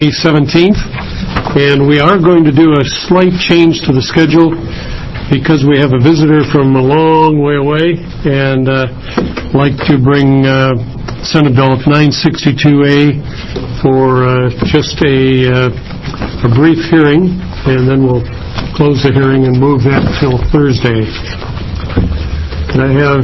17th, and we are going to do a slight change to the schedule because we have a visitor from a long way away, and like to bring Senate Bill 962A for just a brief hearing, and then we'll close the hearing and move that till Thursday. Can I have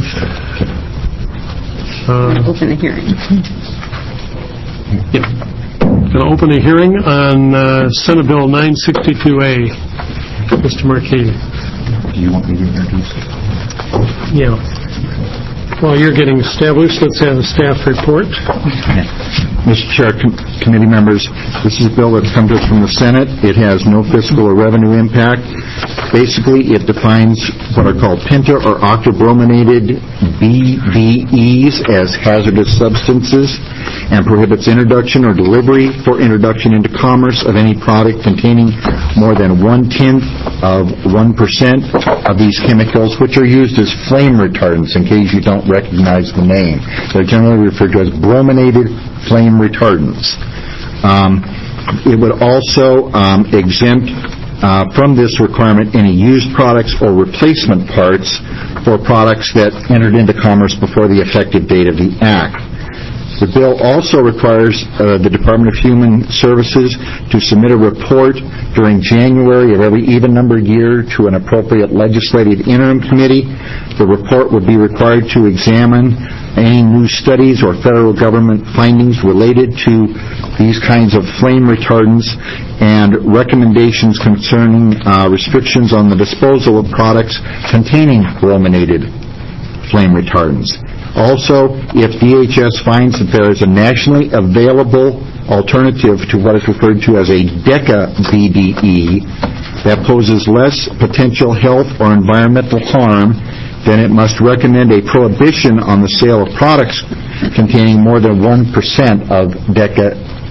open the hearing? Yep. Going to open a hearing on Senate Bill 962A. Mr. Marquis. Do you want me to introduce it? Yeah. While you're getting established, let's have a staff report. Mr. Chair, committee members, this is a bill that's come to us from the Senate. It has no fiscal or revenue impact. Basically, it defines what are called penta or octobrominated BDEs as hazardous substances and prohibits introduction or delivery for introduction into commerce of any product containing more than 1/10 of 1% of these chemicals, which are used as flame retardants, in case you don't recognize the name. They're generally referred to as brominated flame retardants. It would also exempt from this requirement any used products or replacement parts for products that entered into commerce before the effective date of the Act. The bill also requires the Department of Human Services to submit a report during January of every even-numbered year to an appropriate legislative interim committee. The report would be required to examine any new studies or federal government findings related to these kinds of flame retardants and recommendations concerning restrictions on the disposal of products containing brominated flame retardants. Also, if DHS finds that there is a nationally available alternative to what is referred to as a DECA BDE that poses less potential health or environmental harm, then it must recommend a prohibition on the sale of products containing more than 1% of DECA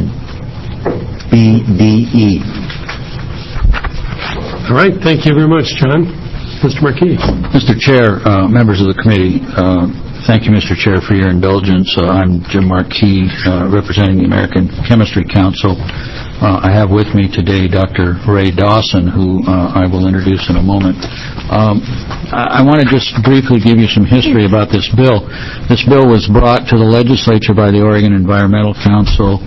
BDE. All right. Thank you very much, John. Mr. Marquis. Mr. Chair, members of the committee, thank you, Mr. Chair, for your indulgence. I'm Jim Marquis, representing the American Chemistry Council. I have with me today Dr. Ray Dawson, who I will introduce in a moment. I want to just briefly give you some history about this bill. This bill was brought to the legislature by the Oregon Environmental Council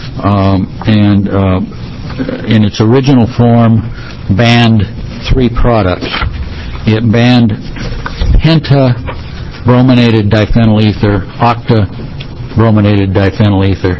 and in its original form banned 3 products. It banned penta-brominated diphenyl ether, octa-brominated diphenyl ether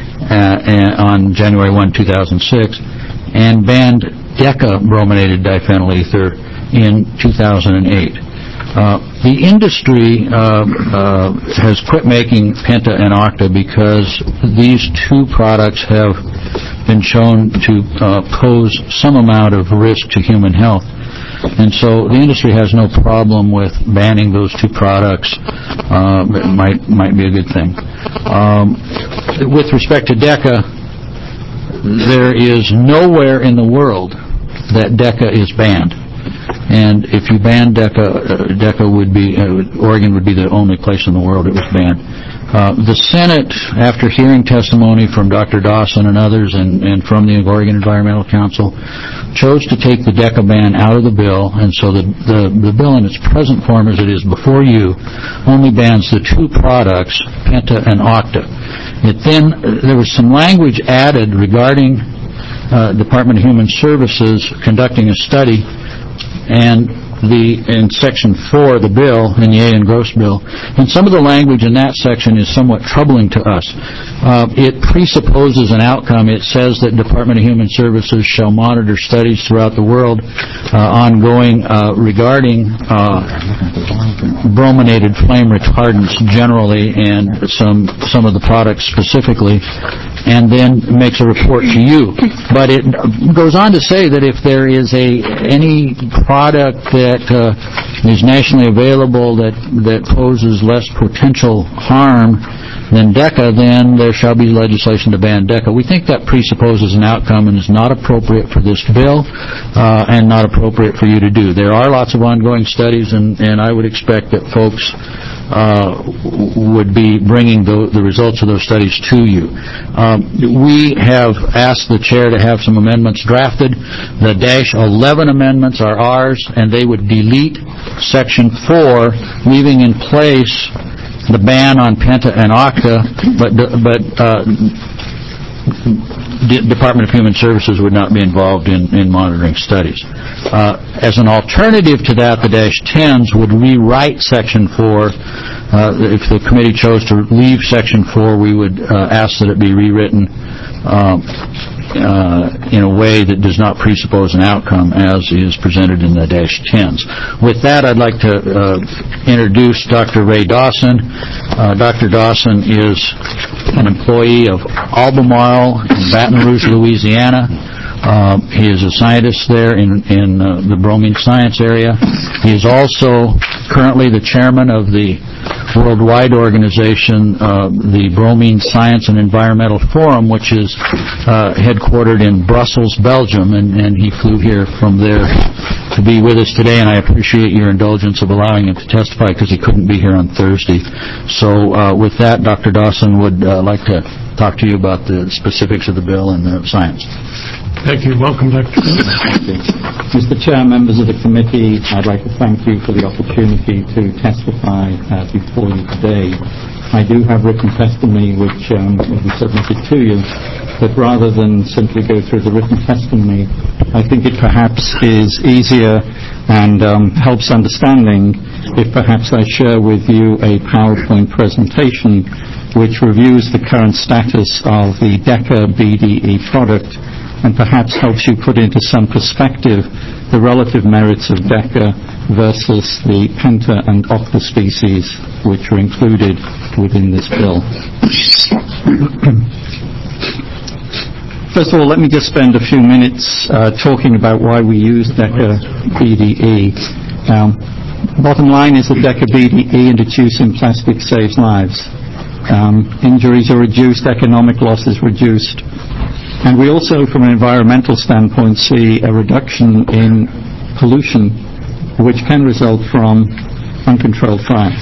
on January 1, 2006, and banned deca-brominated diphenyl ether in 2008. The industry has quit making penta and octa because these 2 products have been shown to pose some amount of risk to human health. And so the industry has no problem with banning those 2 products. It might be a good thing. With respect to DECA, there is nowhere in the world that DECA is banned. And if you ban DECA would be Oregon would be the only place in the world it was banned. The Senate, after hearing testimony from Dr. Dawson and others and from the Oregon Environmental Council, chose to take the DECA ban out of the bill, and so the bill in its present form as it is before you only bans the 2 products, penta and octa. There was some language added regarding Department of Human Services conducting a study, and in Section 4 of the bill, in the A. and Gross bill, and some of the language in that section is somewhat troubling to us. It presupposes an outcome. It says that Department of Human Services shall monitor studies throughout the world ongoing regarding brominated flame retardants generally and some of the products specifically, and then makes a report to you. But it goes on to say that if there is any product that is nationally available that poses less potential harm than DECA, then there shall be legislation to ban DECA. We think that presupposes an outcome and is not appropriate for this bill and not appropriate for you to do. There are lots of ongoing studies, and I would expect that folks would be bringing the results of those studies to you. We have asked the chair to have some amendments drafted. The -11 amendments are ours, and they would delete Section 4, leaving in place the ban on Penta and Octa, but Department of Human Services would not be involved in monitoring studies. As an alternative to that, the -10s would rewrite Section 4. If the committee chose to leave Section 4, we would ask that it be rewritten in a way that does not presuppose an outcome as is presented in the -10s. With that, I'd like to introduce Dr. Ray Dawson. Dr. Dawson is an employee of Albemarle in Baton Rouge, Louisiana. He is a scientist there in the bromine science area. He is also currently the chairman of the worldwide organization, the Bromine Science and Environmental Forum, which is headquartered in Brussels, Belgium, and he flew here from there to be with us today, and I appreciate your indulgence of allowing him to testify because he couldn't be here on Thursday. So with that, Dr. Dawson would like to talk to you about the specifics of the bill and the science. Thank you. Welcome, Dr. Mr. Chair, members of the committee, I'd like to thank you for the opportunity to testify before you today. I do have written testimony which will be submitted to you, but rather than simply go through the written testimony, I think it perhaps is easier and helps understanding if perhaps I share with you a PowerPoint presentation which reviews the current status of the DECA BDE product and perhaps helps you put into some perspective the relative merits of DECA versus the Penta and Octa species which are included within this bill. First of all, let me just spend a few minutes talking about why we use DECA BDE. Bottom line is that DECA BDE and its use in plastic saves lives. Injuries are reduced, economic loss is reduced. And we also, from an environmental standpoint, see a reduction in pollution which can result from uncontrolled fires.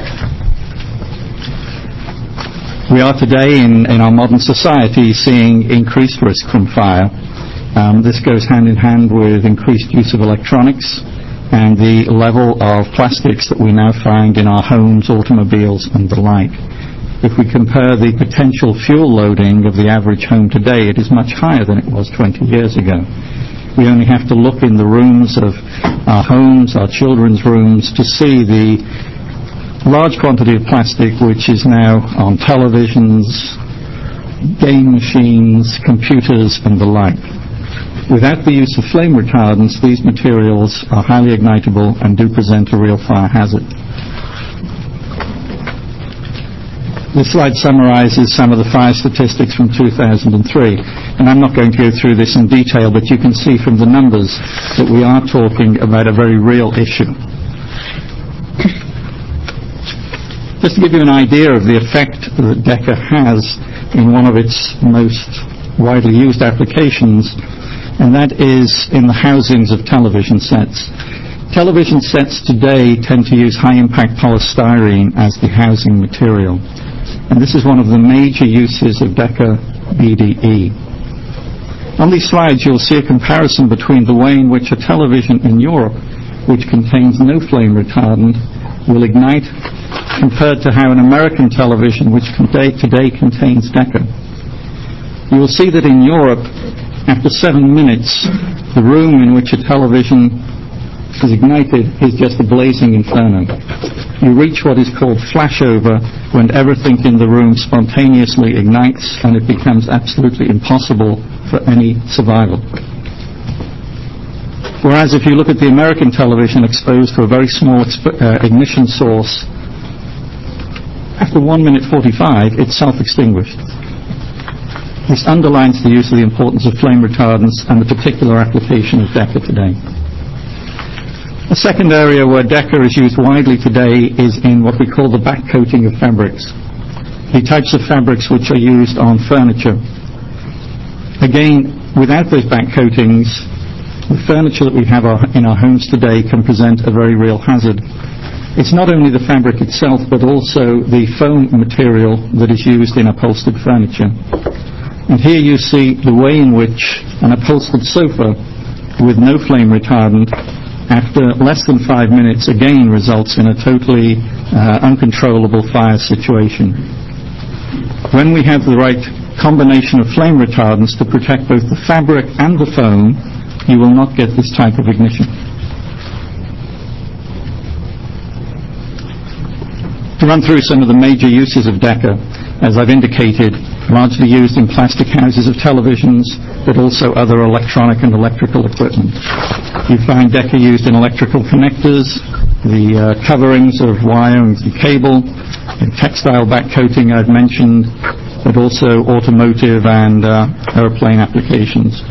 We are today, in our modern society, seeing increased risk from fire. This goes hand in hand with increased use of electronics and the level of plastics that we now find in our homes, automobiles, and the like. If we compare the potential fuel loading of the average home today, it is much higher than it was 20 years ago. We only have to look in the rooms of our homes, our children's rooms, to see the large quantity of plastic which is now on televisions, game machines, computers, and the like. Without the use of flame retardants, these materials are highly ignitable and do present a real fire hazard. This slide summarizes some of the fire statistics from 2003, and I'm not going to go through this in detail, but you can see from the numbers that we are talking about a very real issue. Just to give you an idea of the effect that DECA has in one of its most widely used applications, and that is in the housings of television sets. Television sets today tend to use high-impact polystyrene as the housing material. And this is one of the major uses of DECA BDE. On these slides, you'll see a comparison between the way in which a television in Europe, which contains no flame retardant, will ignite, compared to how an American television, which today contains DECA. You will see that in Europe, after 7 minutes, the room in which a television is ignited is just a blazing inferno. You reach what is called flashover, when everything in the room spontaneously ignites and it becomes absolutely impossible for any survival. Whereas if you look at the American television exposed to a very small ignition source, after 1 minute 45, it's self-extinguished. This underlines the use of the importance of flame retardants and the particular application of DECA today. A second area where DECA is used widely today is in what we call the back coating of fabrics, the types of fabrics which are used on furniture. Again, without those back coatings, the furniture that we have in our homes today can present a very real hazard. It's not only the fabric itself, but also the foam material that is used in upholstered furniture. And here you see the way in which an upholstered sofa with no flame retardant, after less than 5 minutes, again results in a totally uncontrollable fire situation. When we have the right combination of flame retardants to protect both the fabric and the foam, you will not get this type of ignition. To run through some of the major uses of Deca, as I've indicated, largely used in plastic houses of televisions, but also other electronic and electrical equipment. You find Deca used in electrical connectors, the coverings of wire and cable, the textile back coating I've mentioned, but also automotive and airplane applications.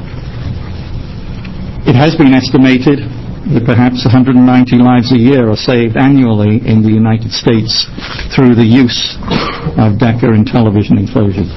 It has been estimated that perhaps 190 lives a year are saved annually in the United States through the use of Deca in television enclosures.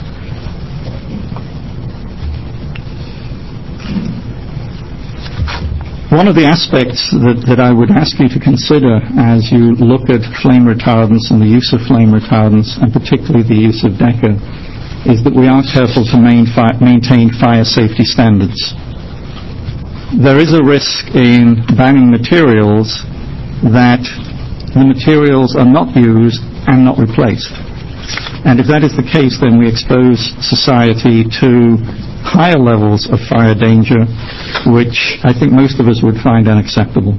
One of the aspects that I would ask you to consider as you look at flame retardants and the use of flame retardants, and particularly the use of Deca, is that we are careful to maintain fire safety standards. There is a risk in banning materials that the materials are not used and not replaced. And if that is the case, then we expose society to higher levels of fire danger, which I think most of us would find unacceptable.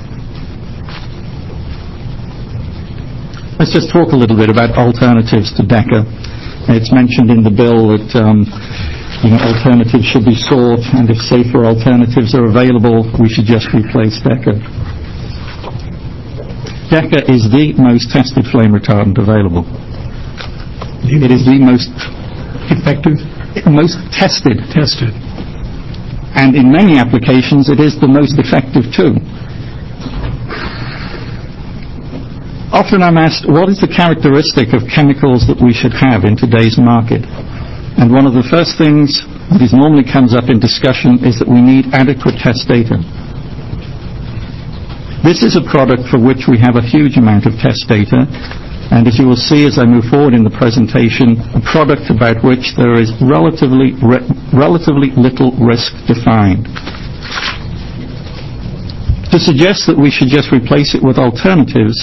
Let's just talk a little bit about alternatives to Deca. It's mentioned in the bill that alternatives should be sought, and if safer alternatives are available, we should just replace Deca. Deca is the most tested flame retardant available. It is the most Effective? most tested. And in many applications, it is the most effective too. Often I'm asked, what is the characteristic of chemicals that we should have in today's market? And one of the first things that normally comes up in discussion is that we need adequate test data. This is a product for which we have a huge amount of test data, and as you will see as I move forward in the presentation, a product about which there is relatively little risk defined. To suggest that we should just replace it with alternatives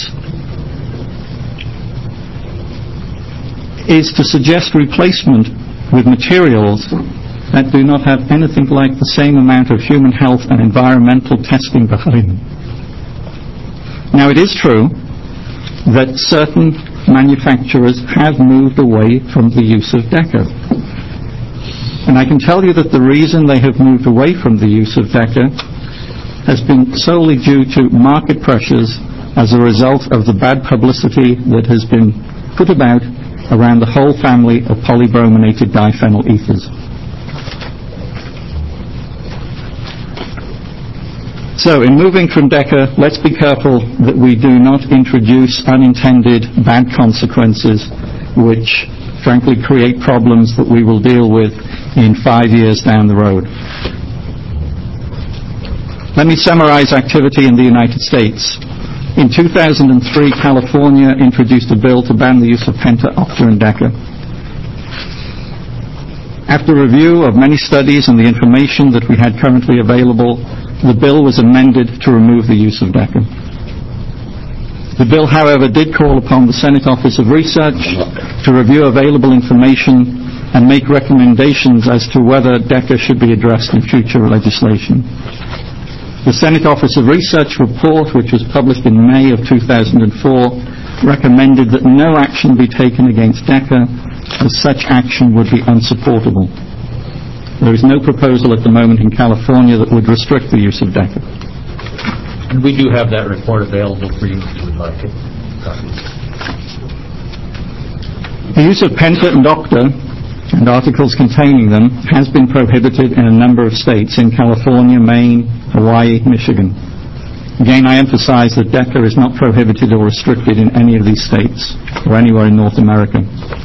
is to suggest replacement with materials that do not have anything like the same amount of human health and environmental testing behind them. Now, it is true that certain manufacturers have moved away from the use of Deca. And I can tell you that the reason they have moved away from the use of Deca has been solely due to market pressures as a result of the bad publicity that has been put about around the whole family of polybrominated diphenyl ethers. So, in moving from Deca, let's be careful that we do not introduce unintended bad consequences which, frankly, create problems that we will deal with in 5 years down the road. Let me summarize activity in the United States. In 2003, California introduced a bill to ban the use of Penta, Octa, and Deca. After review of many studies and the information that we had currently available, the bill was amended to remove the use of Deca. The bill, however, did call upon the Senate Office of Research to review available information and make recommendations as to whether Deca should be addressed in future legislation. The Senate Office of Research report, which was published in May of 2004, recommended that no action be taken against Deca, as such action would be unsupportable. There is no proposal at the moment in California that would restrict the use of Deca. And we do have that report available for you if you would like it. The use of Penta and Octa and articles containing them has been prohibited in a number of states in California, Maine, Hawaii, Michigan. Again, I emphasize that Deca is not prohibited or restricted in any of these states or anywhere in North America.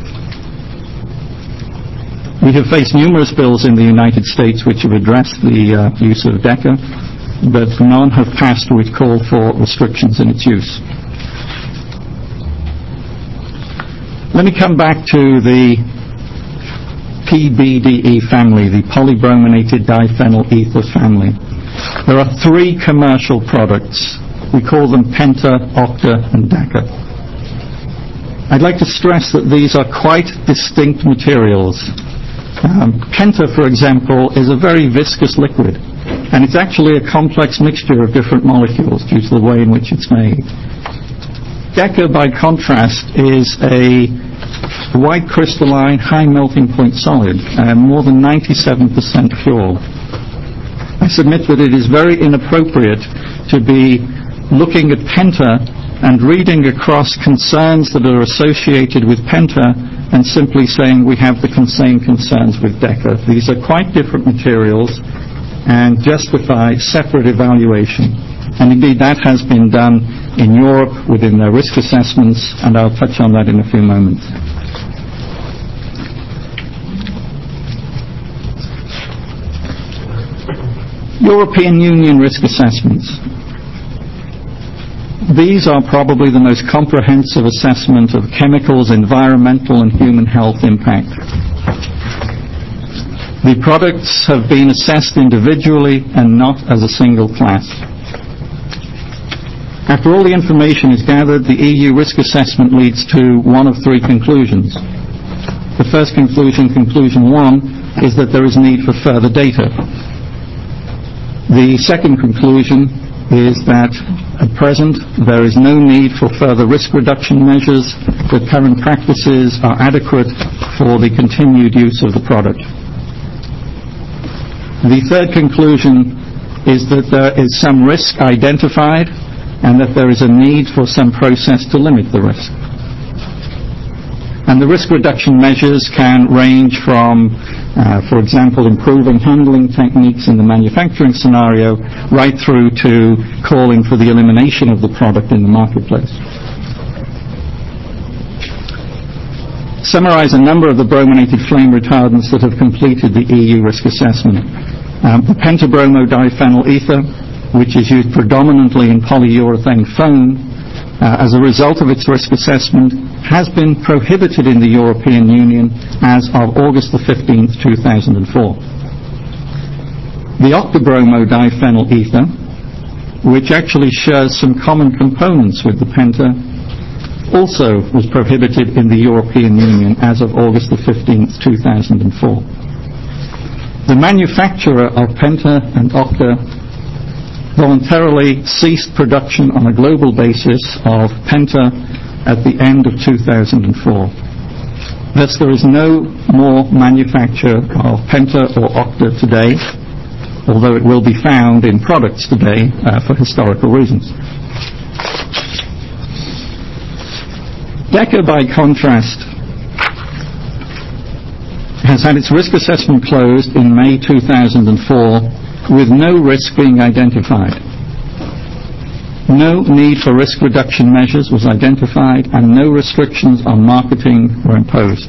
We have faced numerous bills in the United States which have addressed the use of Deca, but none have passed which call for restrictions in its use. Let me come back to the PBDE family, the polybrominated diphenyl ether family. There are 3 commercial products. We call them Penta, Octa, and Deca. I'd like to stress that these are quite distinct materials. Penta, for example, is a very viscous liquid, and it's actually a complex mixture of different molecules due to the way in which it's made. Deca, by contrast, is a white crystalline, high melting point solid, more than 97% pure. I submit that it is very inappropriate to be looking at Penta and reading across concerns that are associated with Penta and simply saying we have the same concerns with Deca. These are quite different materials and justify separate evaluation. And indeed that has been done in Europe within their risk assessments, and I'll touch on that in a few moments. European Union risk assessments. These are probably the most comprehensive assessment of chemicals, environmental and human health impact. The products have been assessed individually and not as a single class. After all the information is gathered, the EU risk assessment leads to one of 3 conclusions. The first conclusion, conclusion 1, is that there is need for further data. The second conclusion is that at present there is no need for further risk reduction measures, that current practices are adequate for the continued use of the product. The third conclusion is that there is some risk identified and that there is a need for some process to limit the risk. And the risk reduction measures can range from, for example, improving handling techniques in the manufacturing scenario, right through to calling for the elimination of the product in the marketplace. Summarize a number of the brominated flame retardants that have completed the EU risk assessment. The pentabromo diphenyl ether, which is used predominantly in polyurethane foam, as a result of its risk assessment, has been prohibited in the European Union as of August the 15th, 2004. The octabromo diphenyl ether, which actually shares some common components with the Penta, also was prohibited in the European Union as of August the 15th, 2004. The manufacturer of Penta and Octa voluntarily ceased production on a global basis of Penta at the end of 2004. Thus, there is no more manufacture of Penta or Octa today, although it will be found in products today for historical reasons. Deca, by contrast, has had its risk assessment closed in May 2004 with no risk being identified. No need for risk reduction measures was identified and no restrictions on marketing were imposed.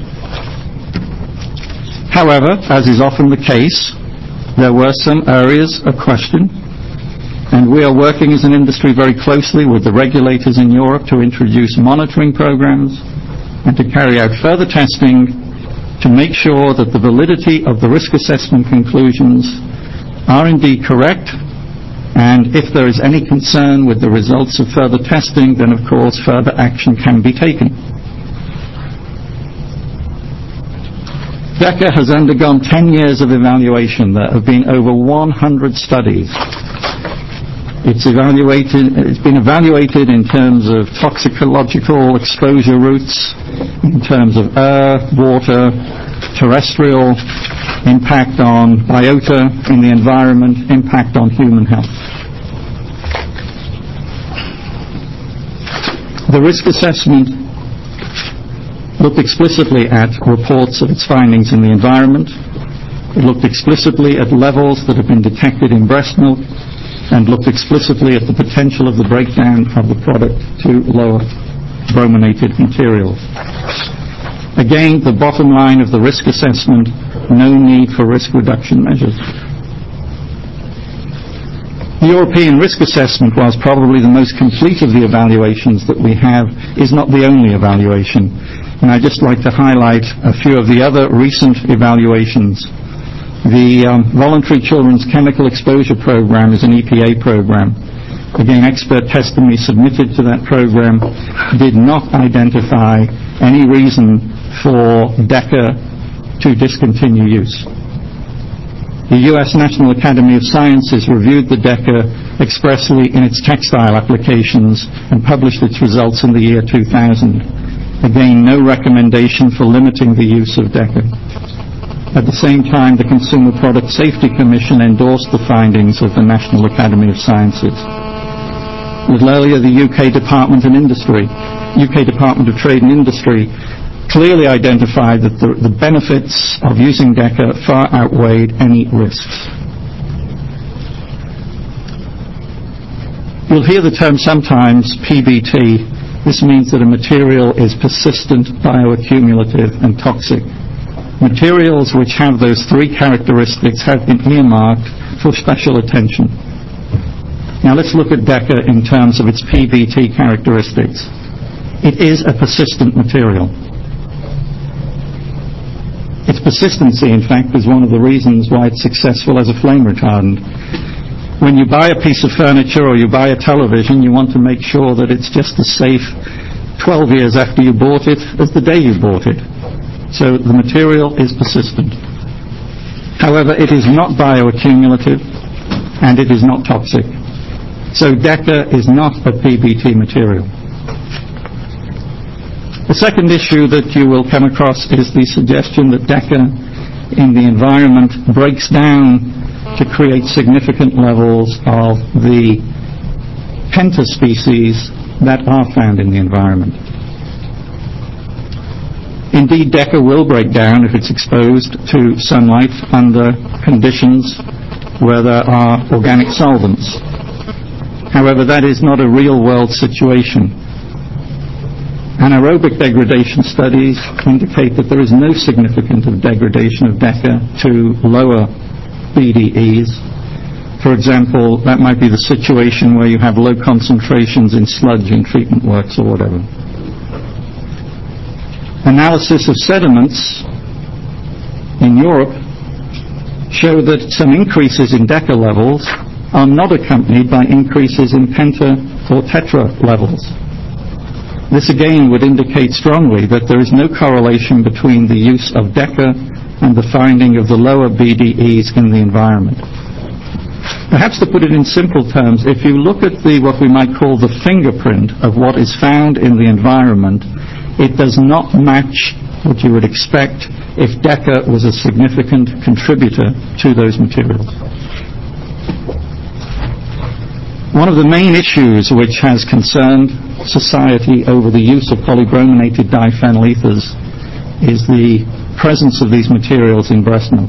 However, as is often the case, there were some areas of question, and we are working as an industry very closely with the regulators in Europe to introduce monitoring programs and to carry out further testing to make sure that the validity of the risk assessment conclusions are indeed correct, and if there is any concern with the results of further testing, then of course further action can be taken. Deca has undergone 10 years of evaluation. There have been over 100 studies. It's been evaluated in terms of toxicological exposure routes, in terms of air, water, terrestrial, impact on biota in the environment, impact on human health. The risk assessment looked explicitly at reports of its findings in the environment. It looked explicitly at levels that have been detected in breast milk, and looked explicitly at the potential of the breakdown of the product to lower brominated materials. Again, the bottom line of the risk assessment, no need for risk reduction measures. The European risk assessment, whilst probably the most complete of the evaluations that we have, is not the only evaluation. And I'd just like to highlight a few of the other recent evaluations. The Voluntary Children's Chemical Exposure Program is an EPA program. Again, expert testimony submitted to that program did not identify any reason for DECA to discontinue use. The U.S. National Academy of Sciences reviewed the DECA expressly in its textile applications and published its results in the year 2000. Again, no recommendation for limiting the use of DECA. At the same time, the Consumer Product Safety Commission endorsed the findings of the National Academy of Sciences. A little earlier, the UK Department of Trade and Industry clearly identified that the benefits of using DECA far outweighed any risks. You'll hear the term sometimes, PBT. This means that a material is persistent, bioaccumulative, and toxic. Materials which have those three characteristics have been earmarked for special attention. Now let's look at DECA in terms of its PBT characteristics. It is a persistent material. Its persistency, in fact, is one of the reasons why it's successful as a flame retardant. When you buy a piece of furniture or you buy a television, you want to make sure that it's just as safe 12 years after you bought it as the day you bought it. So the material is persistent. However, it is not bioaccumulative and it is not toxic. So DECA is not a PBT material. The second issue that you will come across is the suggestion that DECA in the environment breaks down to create significant levels of the penta species that are found in the environment. Indeed, DECA will break down if it's exposed to sunlight under conditions where there are organic solvents. However, that is not a real-world situation. Anaerobic degradation studies indicate that there is no significant degradation of DECA to lower BDEs. For example, that might be the situation where you have low concentrations in sludge in treatment works or whatever. Analysis of sediments in Europe show that some increases in DECA levels are not accompanied by increases in penta or tetra levels. This again would indicate strongly that there is no correlation between the use of DECA and the finding of the lower BDEs in the environment. Perhaps to put it in simple terms, if you look at what we might call the fingerprint of what is found in the environment, it does not match what you would expect if DECA was a significant contributor to those materials. One of the main issues which has concerned society over the use of polybrominated diphenyl ethers is the presence of these materials in breast milk.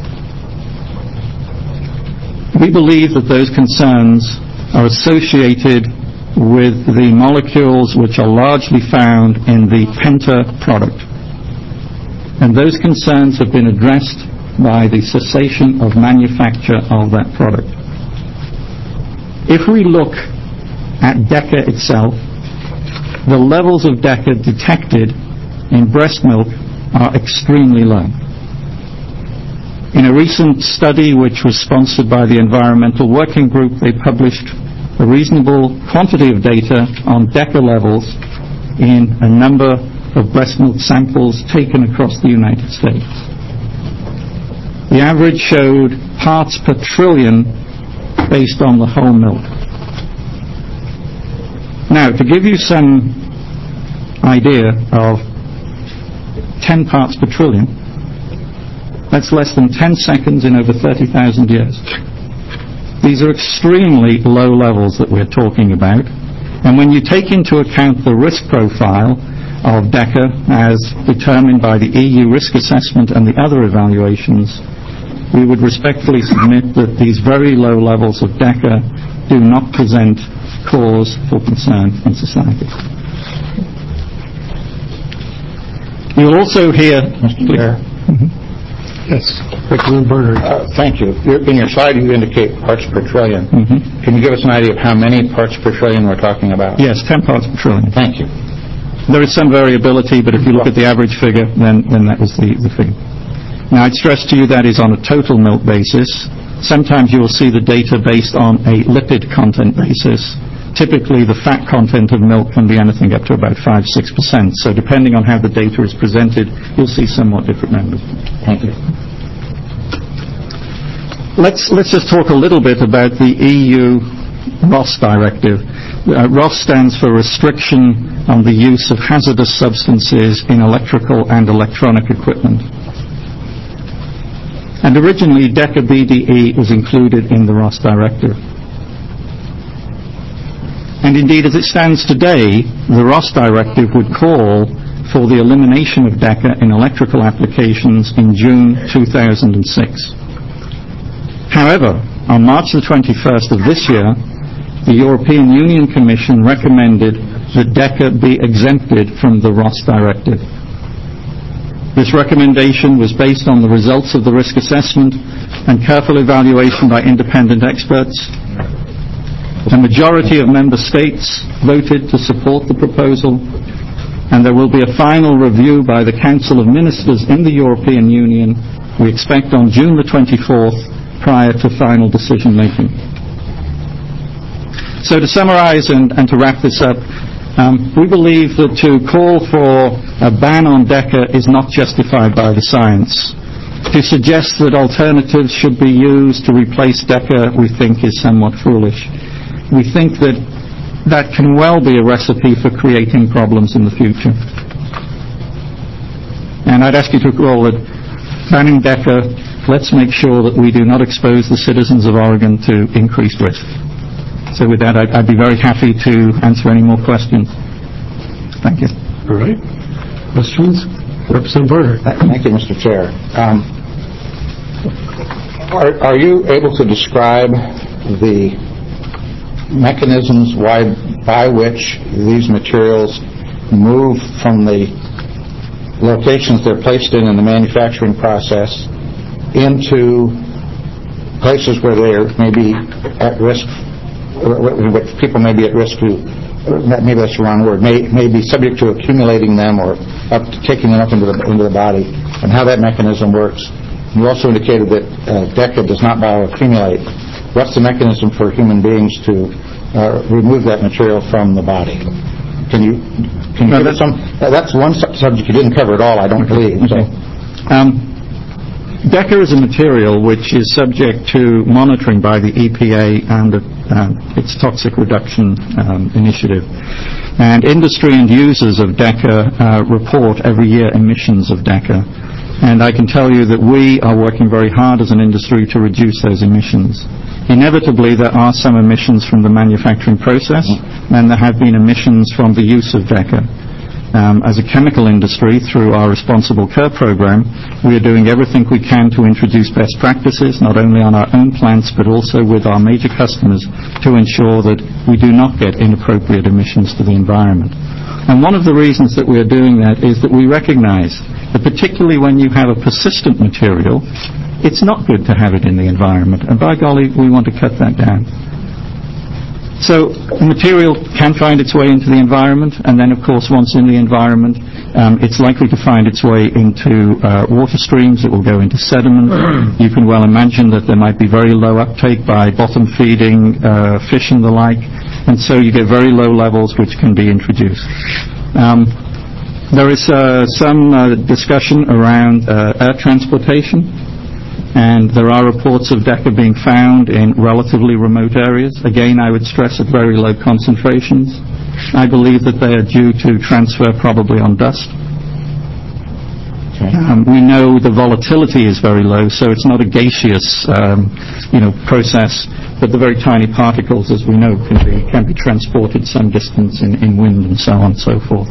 We believe that those concerns are associated with the molecules which are largely found in the penta product. And those concerns have been addressed by the cessation of manufacture of that product. If we look at DECA itself, the levels of DECA detected in breast milk are extremely low. In a recent study which was sponsored by the Environmental Working Group, they published a reasonable quantity of data on DECA levels in a number of breast milk samples taken across the United States. The average showed parts per trillion based on the whole milk. Now, to give you some idea of 10 parts per trillion, that's less than 10 seconds in over 30,000 years. These are extremely low levels that we're talking about. And when you take into account the risk profile of DECA as determined by the EU risk assessment and the other evaluations, we would respectfully submit that these very low levels of DECA do not present cause for concern in society. You'll also hear... Mr. Chair. Yes, Representative Bernhardt. Thank you. In your slide, you indicate parts per trillion. Can you give us an idea of how many parts per trillion we're talking about? Yes, 10 parts per trillion. Thank you. There is some variability, but if you look at the average figure, then that was the figure. Now, I'd stress to you that is on a total milk basis. Sometimes you will see the data based on a lipid content basis. Typically, the fat content of milk can be anything up to about 5-6%. So depending on how the data is presented, you'll see somewhat different numbers. Thank you. Let's just talk a little bit about the EU RoHS directive. RoHS stands for Restriction on the Use of Hazardous Substances in Electrical and Electronic Equipment. And originally, DECA BDE was included in the RoHS directive. And indeed, as it stands today, the RoHS directive would call for the elimination of DECA in electrical applications in June 2006. However, on March the 21st of this year, the European Union Commission recommended that DECA be exempted from the RoHS directive. This recommendation was based on the results of the risk assessment and careful evaluation by independent experts. A majority of member states voted to support the proposal, and there will be a final review by the Council of Ministers in the European Union, we expect on June the 24th, prior to final decision making. So to summarize and to wrap this up, we believe that to call for a ban on DECA is not justified by the science. To suggest that alternatives should be used to replace DECA, we think, is somewhat foolish. We think that that can well be a recipe for creating problems in the future. And I'd ask you to recall that banning DECA, let's make sure that we do not expose the citizens of Oregon to increased risk. So with that, I'd be very happy to answer any more questions. Thank you. All right. Questions? Representative Berger. Thank you, Mr. Chair. Are you able to describe the mechanisms by which these materials move from the locations they're placed in the manufacturing process into places where they may be at risk, which people may be at risk to, maybe that's the wrong word, may be subject to accumulating them or taking them up into the body, and how that mechanism works. You also indicated that DECA does not bioaccumulate. What's the mechanism for human beings to remove that material from the body? Can you give us some? That's one subject you didn't cover at all, I don't believe. Okay. DECA is a material which is subject to monitoring by the EPA and its toxic reduction initiative. And industry and users of DECA report every year emissions of DECA. And I can tell you that we are working very hard as an industry to reduce those emissions. Inevitably, there are some emissions from the manufacturing process, and there have been emissions from the use of DECA. As a chemical industry, through our Responsible Care program, we are doing everything we can to introduce best practices, not only on our own plants, but also with our major customers, to ensure that we do not get inappropriate emissions to the environment. And one of the reasons that we are doing that is that we recognize that particularly when you have a persistent material, it's not good to have it in the environment. And by golly, we want to cut that down. So the material can find its way into the environment, and then, of course, once in the environment, it's likely to find its way into water streams. It will go into sediment. You can well imagine that there might be very low uptake by bottom-feeding fish and the like, and so you get very low levels which can be introduced. There is some discussion around air transportation. And there are reports of DECA being found in relatively remote areas. Again, I would stress at very low concentrations. I believe that they are due to transfer probably on dust. Okay. We know the volatility is very low, so it's not a gaseous, process. But the very tiny particles, as we know, can be transported some distance in wind and so on and so forth.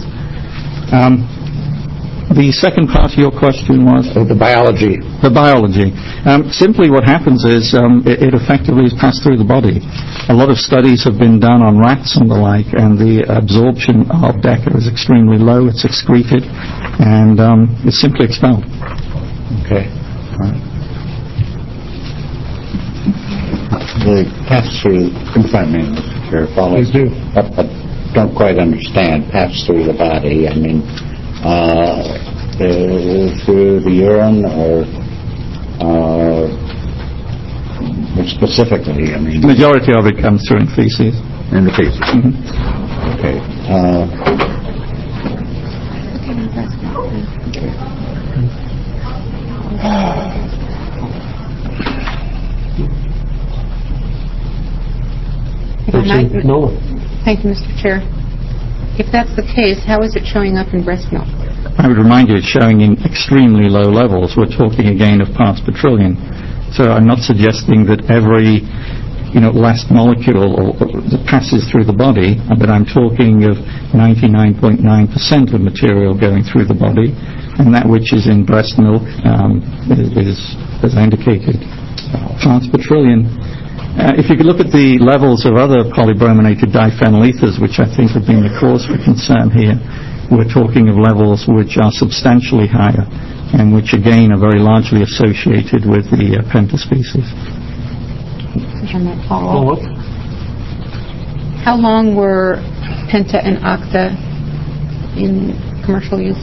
The second part of your question was? The biology. The biology. Simply what happens is it effectively is passed through the body. A lot of studies have been done on rats and the like, and the absorption of DECA is extremely low. It's excreted, and it's simply expelled. Okay. All right. The chemistry, if I may, Mr. Chair, follows. Please do. don't quite understand. Pass through the body. I mean, through the urine, or specifically, I mean... The majority of it comes through in feces. In the feces. Okay. No. Thank you, Mr. Chair. If that's the case, how is it showing up in breast milk? I would remind you it's showing in extremely low levels. We're talking again of parts per trillion. So I'm not suggesting that every last molecule that passes through the body, but I'm talking of 99.9% of material going through the body, and that which is in breast milk is, as I indicated, parts per trillion. If you could look at the levels of other polybrominated diphenyl ethers, which I think have been the cause for concern here, we're talking of levels which are substantially higher and which again are very largely associated with the penta species. Follow-up. How long were Penta and Octa in commercial use?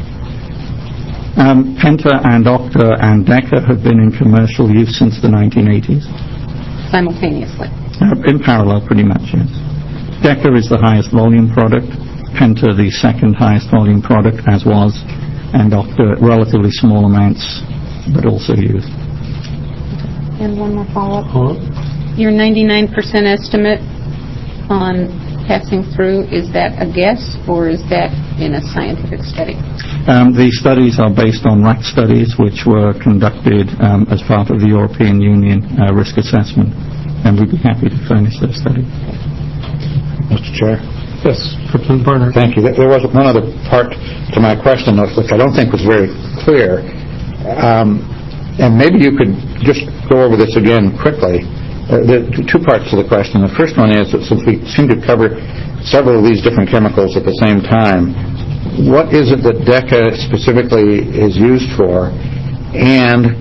Penta and Octa and Deca have been in commercial use since the 1980s. Simultaneously? In parallel, pretty much, yes. Deca is the highest volume product, Penta the second highest volume product, as was, and Octa relatively small amounts, but also used. And one more follow-up. Your 99% estimate on passing through, is that a guess, or is that in a scientific study? The studies are based on rat studies which were conducted as part of the European Union risk assessment, and we'd be happy to furnish those studies. Mr. Chair? Yes, Representative Barnard. Thank you. There was one other part to my question which I don't think was very clear, and maybe you could just go over this again quickly. There are two parts to the question. The first one is that since we seem to cover several of these different chemicals at the same time, what is it that Deca specifically is used for, and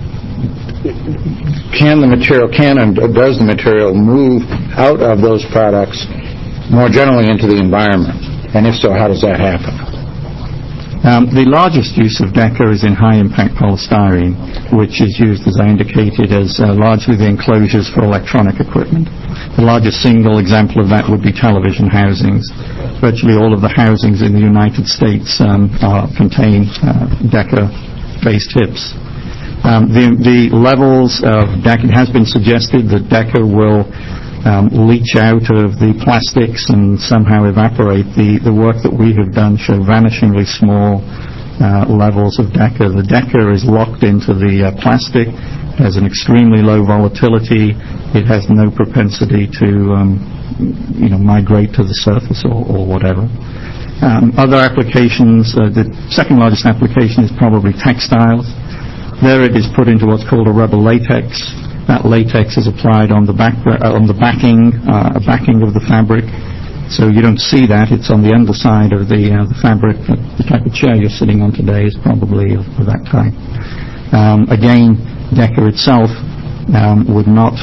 does the material move out of those products more generally into the environment? And if so, how does that happen? The largest use of Deca is in high-impact polystyrene, which is used, as I indicated, as largely the enclosures for electronic equipment. The largest single example of that would be television housings. Virtually all of the housings in the United States contain Deca-based tips. The levels of Deca, it has been suggested that Deca will leach out of the plastics and somehow evaporate. The work that we have done show vanishingly small levels of Deca. The Deca is locked into the plastic, has an extremely low volatility. It has no propensity to migrate to the surface or whatever. Other applications, the second largest application is probably textiles. There it is put into what's called a rubber latex. That latex is applied on the backing of the fabric, so you don't see that. It's on the underside of the fabric. The type of chair you're sitting on today is probably of that type. Again, Deca itself would not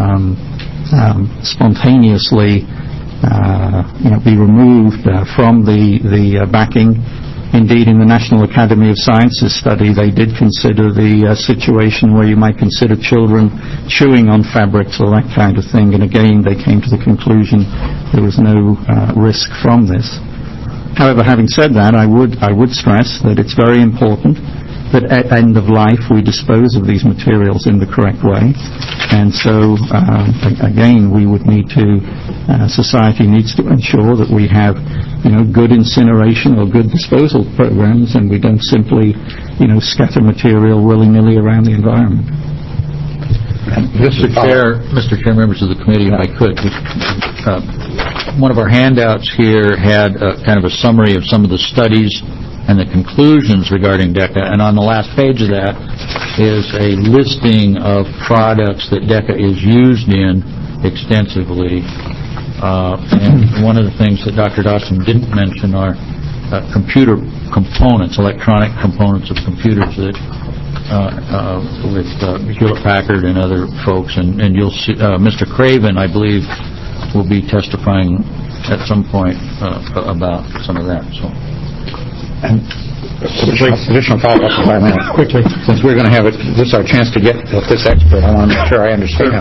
spontaneously be removed from the backing. Indeed, in the National Academy of Sciences study, they did consider the situation where you might consider children chewing on fabrics or that kind of thing, and again, they came to the conclusion there was no risk from this. However, having said that, I would stress that it's very important that at end of life we dispose of these materials in the correct way, and so again we would need to society needs to ensure that we have good incineration or good disposal programs, and we don't simply scatter material willy-nilly around the environment. Mr. Chair, members of the committee, if I could, one of our handouts here had kind of a summary of some of the studies and the conclusions regarding Deca, and on the last page of that is a listing of products that Deca is used in extensively. And one of the things that Dr. Dawson didn't mention are computer components, electronic components of computers that with Hewlett-Packard and other folks, and you'll see Mr. Craven, I believe, will be testifying at some point about some of that. So. And additional follow-up, if I may, quickly, since we're going to have this is our chance to get this expert. I want to make sure I understand.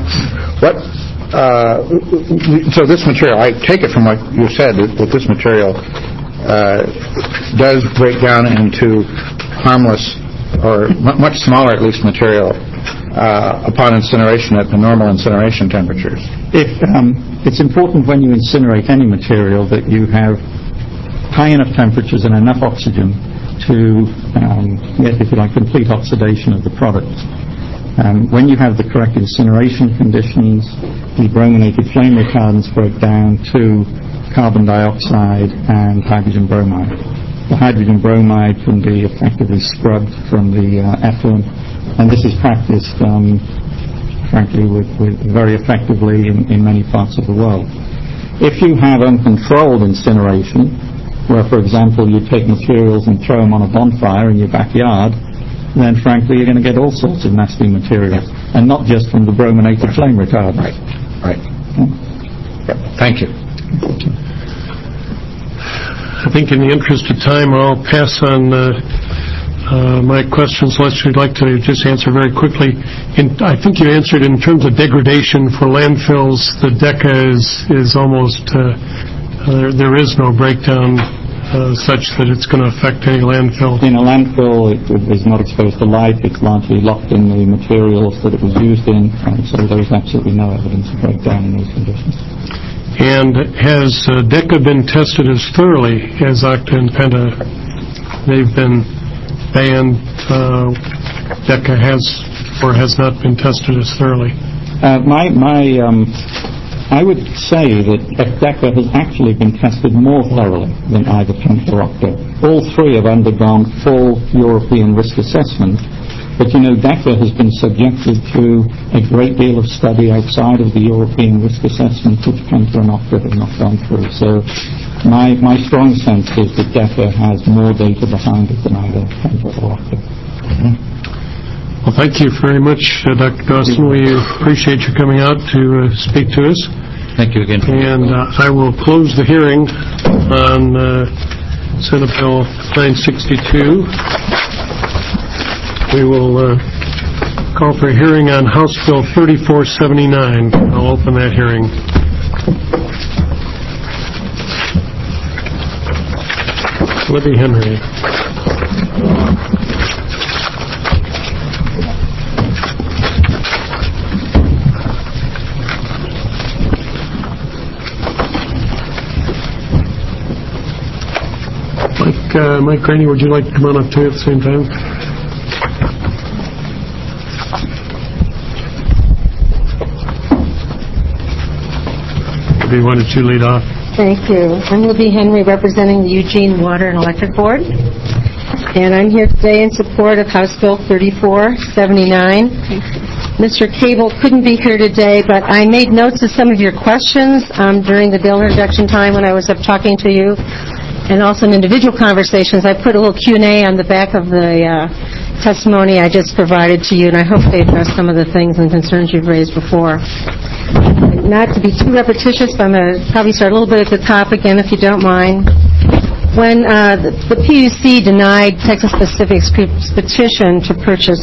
So this material, I take it from what you said that this material does break down into harmless or much smaller, at least, material upon incineration at the normal incineration temperatures. It's important when you incinerate any material that you have high enough temperatures and enough oxygen to get, if you like, complete oxidation of the product. When you have the correct incineration conditions, the brominated flame retardants break down to carbon dioxide and hydrogen bromide. The hydrogen bromide can be effectively scrubbed from the effluent, and this is practiced, frankly, with very effectively in many parts of the world. If you have uncontrolled incineration, where, for example, you take materials and throw them on a bonfire in your backyard, then, frankly, you're going to get all sorts of nasty materials, and not just from the brominated flame retardant. Right. Yep. Thank you. I think in the interest of time, I'll pass on my questions, unless you'd like to just answer very quickly. I think you answered in terms of degradation for landfills. The DECA is almost, there is no breakdown such that it's going to affect any landfill. In a landfill, it is not exposed to light. It's largely locked in the materials that it was used in, and so there's absolutely no evidence of breakdown in those conditions. And has DECA been tested as thoroughly as Octa and Penta? They've been banned. DECA has or has not been tested as thoroughly? I would say that DECA has actually been tested more thoroughly than either Penta or Octa. All three have undergone full European risk assessment, but DECA has been subjected to a great deal of study outside of the European risk assessment, which Penta and Octa have not gone through. So my strong sense is that DECA has more data behind it than either Penta or Octa. Well, thank you very much, Dr. Dawson. We appreciate you coming out to speak to us. Thank you again. And I will close the hearing on Senate Bill 962. We will call for a hearing on House Bill 3479. I'll open that hearing. Libby Henry. Mike Graney, would you like to come on up too at the same time? Libby, why don't you lead off? Thank you. I'm Libby Henry, representing the Eugene Water and Electric Board, and I'm here today in support of House Bill 3479. Mr. Cable couldn't be here today, but I made notes of some of your questions during the bill introduction time when I was up talking to you, and also in individual conversations. I put a little Q&A on the back of the testimony I just provided to you, and I hope they address some of the things and concerns you've raised before. Not to be too repetitious, I'm going to probably start a little bit at the top again, if you don't mind. When the PUC denied Texas Pacific's petition to purchase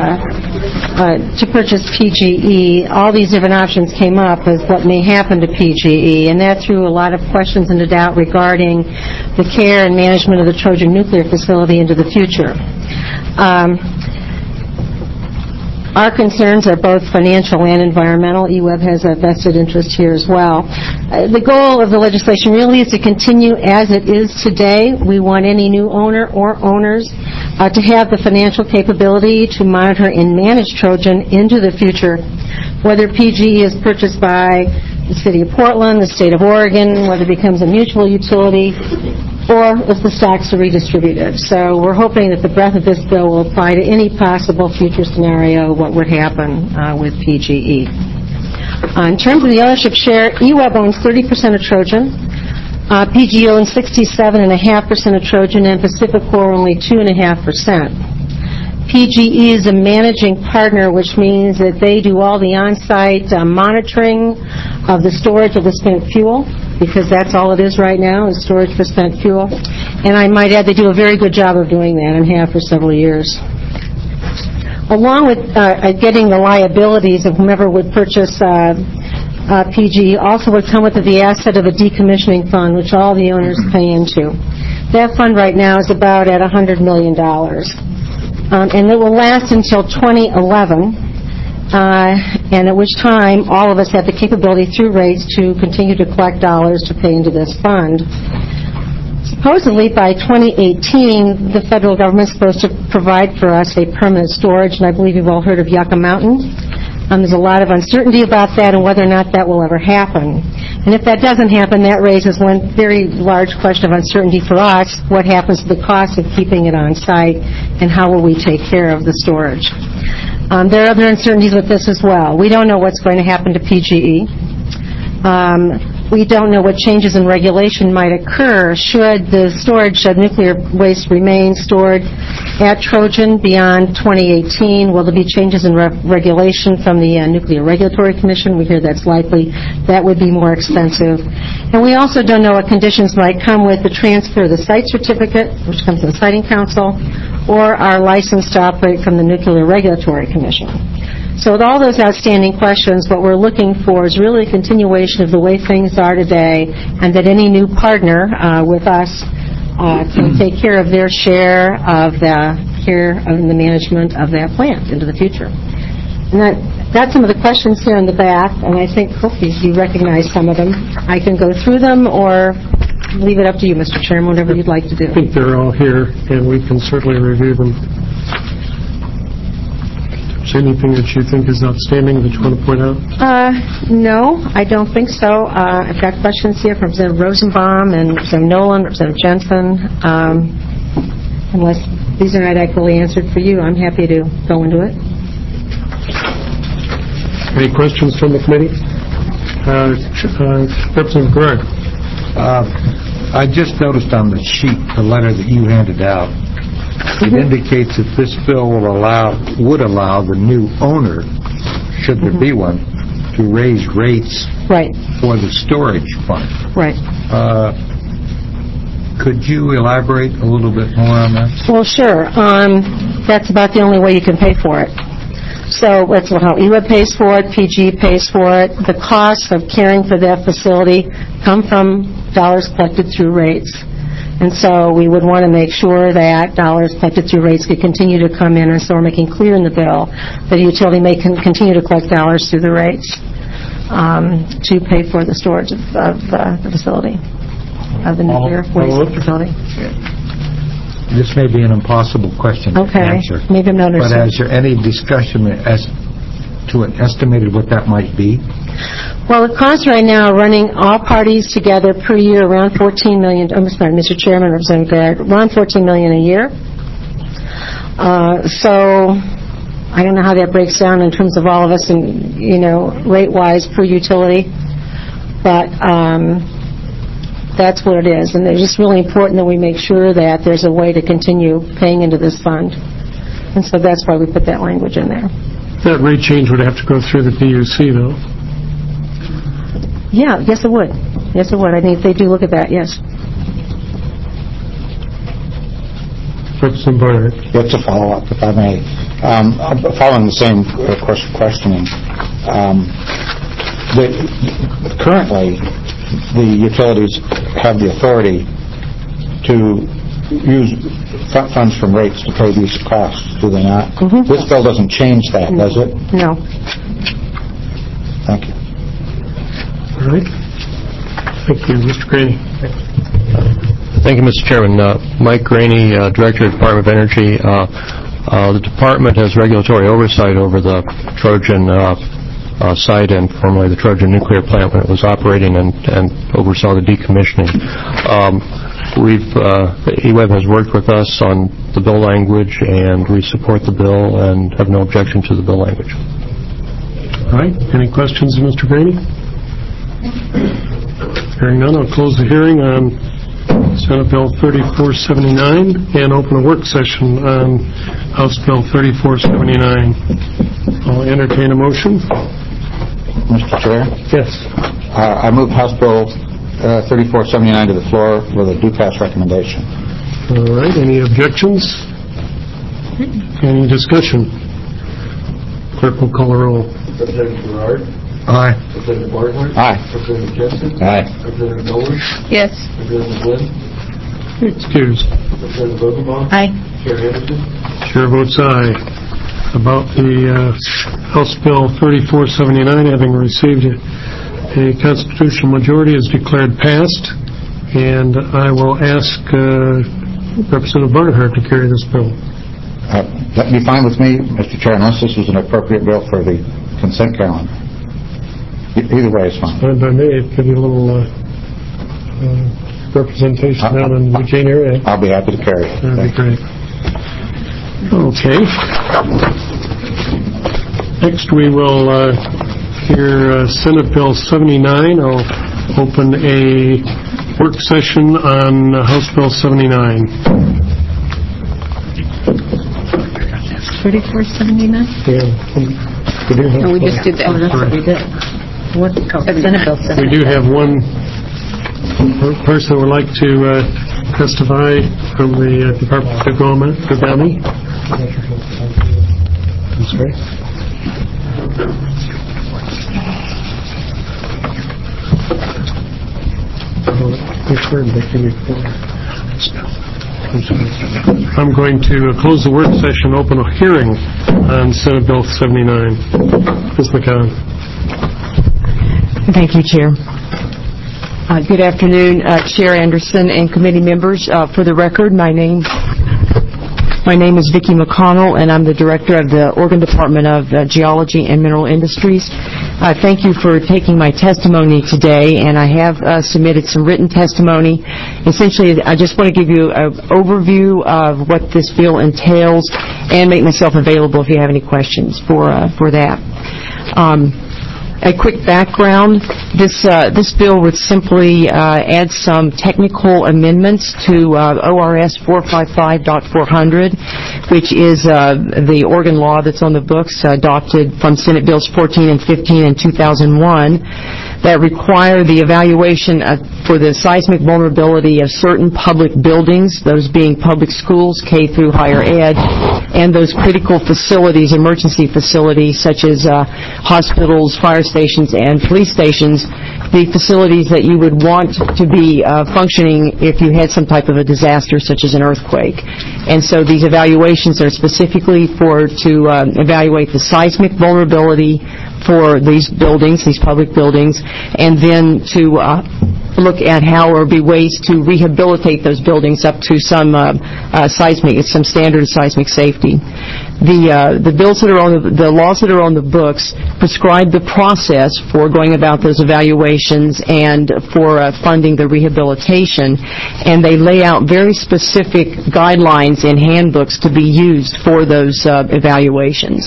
PGE, all these different options came up as what may happen to PGE, and that threw a lot of questions into doubt regarding the care and management of the Trojan nuclear facility into the future. Our concerns are both financial and environmental. EWEB has a vested interest here as well. The goal of the legislation really is to continue as it is today. We want any new owner or owners to have the financial capability to monitor and manage Trojan into the future, whether PGE is purchased by the City of Portland, the State of Oregon, whether it becomes a mutual utility, or if the stocks are redistributed. So we're hoping that the breadth of this bill will apply to any possible future scenario, what would happen with PGE. In terms of the ownership share, EWEB owns 30% of Trojan, PGE owns 67.5% of Trojan, and PacifiCorp only 2.5%. PGE is a managing partner, which means that they do all the on-site monitoring of the storage of the spent fuel, because that's all it is right now, is storage for spent fuel. And I might add, they do a very good job of doing that and have for several years. Along with getting the liabilities of whomever would purchase PG, also would come with the asset of a decommissioning fund, which all the owners pay into. That fund right now is about at $100 million. And it will last until 2011, and at which time all of us have the capability through rates to continue to collect dollars to pay into this fund. Supposedly, by 2018, the federal government is supposed to provide for us a permanent storage, and I believe you've all heard of Yucca Mountain. There's a lot of uncertainty about that and whether or not that will ever happen. And if that doesn't happen, that raises one very large question of uncertainty for us: what happens to the cost of keeping it on site, and how will we take care of the storage? There are other uncertainties with this as well. We don't know what's going to happen to PGE. We don't know what changes in regulation might occur should the storage of nuclear waste remain stored at Trojan beyond 2018. Will there be changes in regulation from the Nuclear Regulatory Commission? We hear that's likely. That would be more expensive. And we also don't know what conditions might come with the transfer of the site certificate, which comes from the Siting Council, or our license to operate from the Nuclear Regulatory Commission. So with all those outstanding questions, what we're looking for is really a continuation of the way things are today, and that any new partner with us can take care of their share of the care and the management of that plant into the future. And that's some of the questions here in the back, and I think hopefully you recognize some of them. I can go through them or leave it up to you, Mr. Chairman, whatever you'd like to do. I think they're all here, and we can certainly review them. Is there anything that you think is outstanding that you want to point out? No, I don't think so. I've got questions here from Representative Rosenbaum and Representative Nolan, Representative Jensen. Unless these are not equally answered for you, I'm happy to go into it. Any questions from the committee? Representative Gregg. I just noticed on the sheet, the letter that you handed out, it indicates that this bill would allow the new owner, should there be one, to raise rates for the storage fund. Right. Could you elaborate a little bit more on that? Well, sure. That's about the only way you can pay for it. So that's how EWEB pays for it, PG pays for it. The costs of caring for that facility come from dollars collected through rates. And so we would want to make sure that dollars collected through rates could continue to come in, and so we're making clear in the bill that the utility may continue to collect dollars through the rates to pay for the storage of the facility, of the nuclear waste facility. This may be an impossible question to answer. Maybe I'm not understanding. But is there any discussion as to an estimated what that might be? Well, the cost right now, running all parties together per year, around $14 million. I'm sorry, Mr. Chairman, Representative Gregg, around $14 million a year. So I don't know how that breaks down in terms of all of us, and rate-wise per utility, but that's what it is. And it's just really important that we make sure that there's a way to continue paying into this fund, and so that's why we put that language in there. That rate change would have to go through the PUC, though. Yeah, yes, it would. Yes, it would. I think they do look at that, yes. Representative Barnard. Just a follow-up, if I may. Following the same course of questioning, currently the utilities have the authority to use funds from rates to pay these costs, do they not? Mm-hmm. This bill doesn't change that, does it? No. Thank you. All right. Thank you. Mr. Graney. Thank you, Mr. Chairman. Mike Graney, Director of the Department of Energy. The department has regulatory oversight over the Trojan site and formerly the Trojan nuclear plant when it was operating, and oversaw the decommissioning. EWEB has worked with us on the bill language, and we support the bill and have no objection to the bill language. All right. Any questions of Mr. Graney? Hearing none, I'll close the hearing on Senate Bill 3479 and open a work session on House Bill 3479. I'll entertain a motion. Mr. Chair? Yes. I move House Bill 3479 to the floor with a do-pass recommendation. All right, any objections? Any discussion? Clerk will call the roll. Representative Gerard? Aye. Representative Barnhart? Aye. Representative Jensen? Aye. Representative Miller? Yes. Representative Glenn? Excused. Representative Rosenbaum? Aye. Chair Anderson? Chair votes aye. About the House Bill 3479, having received a constitutional majority, is declared passed, and I will ask Representative Barnhart to carry this bill. That'd be fine with me, Mr. Chair, unless this was an appropriate bill for the consent calendar. Either way is fine. Fine by me. It could be a little representation down in the Eugene area. I'll be happy to carry it. That'd be great. Okay. Next we will hear Senate Bill 79. I'll open a work session on House Bill 79. 3479? Yeah. No, we just did that. Oh, that's what we did. What? Senate Bill 79. We do have one person who would like to testify from the Department of Government. I'm sorry. I'm going to close the work session, open a hearing on Senate Bill 79. Ms. McCann. Thank you, Chair. Good afternoon, Chair Anderson and committee members. For the record, my name is Vicki McConnell, and I'm the director of the Oregon Department of Geology and Mineral Industries. Thank you for taking my testimony today, and I have submitted some written testimony. Essentially, I just want to give you an overview of what this bill entails and make myself available if you have any questions for that. A quick background, this bill would simply add some technical amendments to ORS 455.400, which is the Oregon law that's on the books adopted from Senate Bills 14 and 15 in 2001 that require the evaluation for the seismic vulnerability of certain public buildings, those being public schools, K through higher ed, and those critical facilities, emergency facilities such as hospitals, fire stations, and police stations, the facilities that you would want to be functioning if you had some type of a disaster such as an earthquake. And so these evaluations are specifically to evaluate the seismic vulnerability for these buildings, these public buildings, and then to look at how or be ways to rehabilitate those buildings up to some standard of seismic safety. The bills that are on the laws that are on the books prescribe the process for going about those evaluations and for funding the rehabilitation, and they lay out very specific guidelines and handbooks to be used for those evaluations.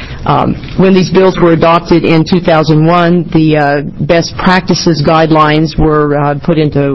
When these bills were adopted in 2001, the best practices guidelines were put into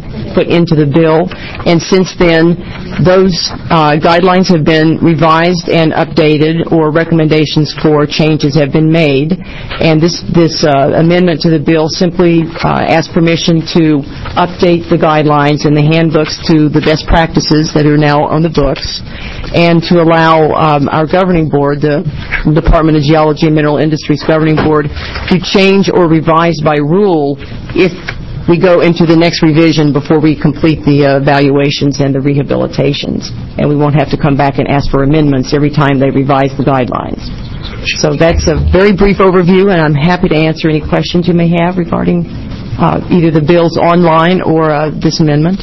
the bill, and since then, those guidelines have been revised and updated, or recommendations for changes have been made. And this amendment to the bill simply asks permission to update the guidelines and the handbooks to the best practices that are now on the books, and to allow our governing board, the Department of Geology and Mineral Industries Governing Board, to change or revise by rule if we go into the next revision before we complete the evaluations and the rehabilitations. And we won't have to come back and ask for amendments every time they revise the guidelines. So that's a very brief overview, and I'm happy to answer any questions you may have regarding either the bills online or this amendment.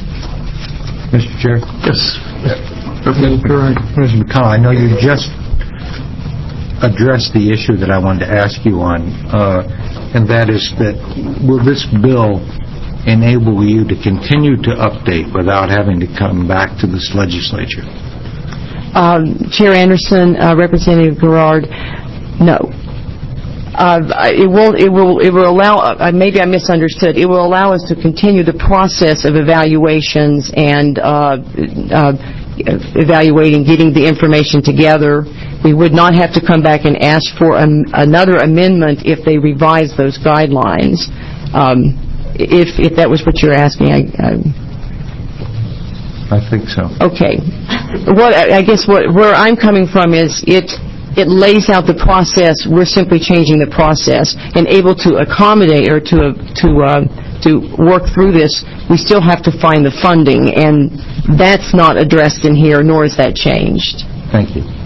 Mr. Chair? Yes. Mr. McConnell, I know you just addressed the issue that I wanted to ask you on, and that is that will this bill enable you to continue to update without having to come back to this legislature? Chair Anderson, Representative Gerard, no. It will allow, maybe I misunderstood, it will allow us to continue the process of evaluations and evaluating, getting the information together. We would not have to come back and ask for another amendment if they revise those guidelines. if that was what you're asking. I think so. Okay. I guess where I'm coming from is it lays out the process. We're simply changing the process and able to accommodate or to work through this. We still have to find the funding, and that's not addressed in here, nor is that changed. Thank you.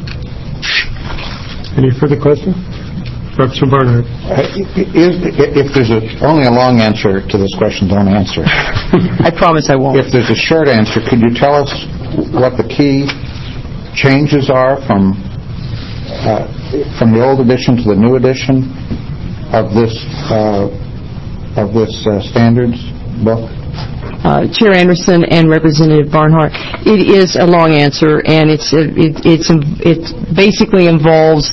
Any further questions? Representative Barnhart. If there's only a long answer to this question, don't answer. I promise I won't. If there's a short answer, could you tell us what the key changes are from the old edition to the new edition of this standards book? Chair Anderson and Representative Barnhart, it is a long answer, and it basically involves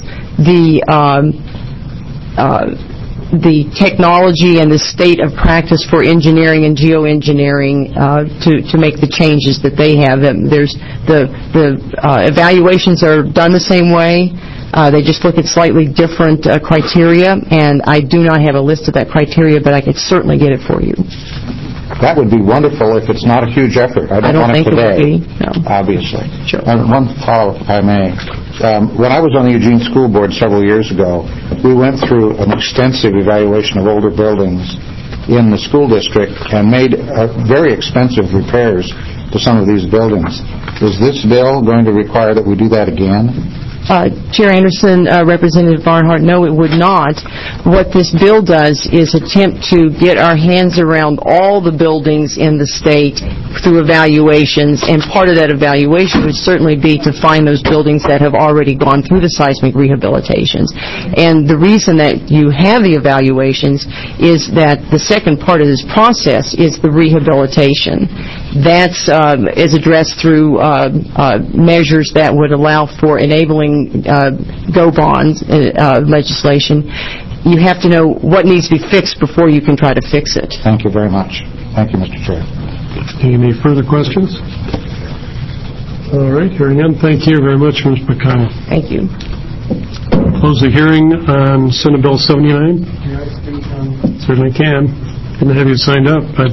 the technology and the state of practice for engineering and geoengineering to make the changes that they have. There's the evaluations are done the same way. They just look at slightly different criteria, and I do not have a list of that criteria, but I could certainly get it for you. That would be wonderful if it's not a huge effort. I don't want think it today, it would be. No. Obviously. Sure. And one follow-up, if I may. When I was on the Eugene School Board several years ago, we went through an extensive evaluation of older buildings in the school district and made very expensive repairs to some of these buildings. Is this bill going to require that we do that again? Chair Anderson, Representative Barnhart, no, it would not. What this bill does is attempt to get our hands around all the buildings in the state through evaluations, and part of that evaluation would certainly be to find those buildings that have already gone through the seismic rehabilitations. And the reason that you have the evaluations is that the second part of this process is the rehabilitation. That's is addressed through measures that would allow for enabling GO bonds legislation. You have to know what needs to be fixed before you can try to fix it. Thank you very much. Thank you, Mr. Chair. Any further questions? All right, hearing none. Thank you very much, Ms. McConnell. Thank you. Close the hearing on Senate Bill 79. Certainly can. Didn't have you signed up, but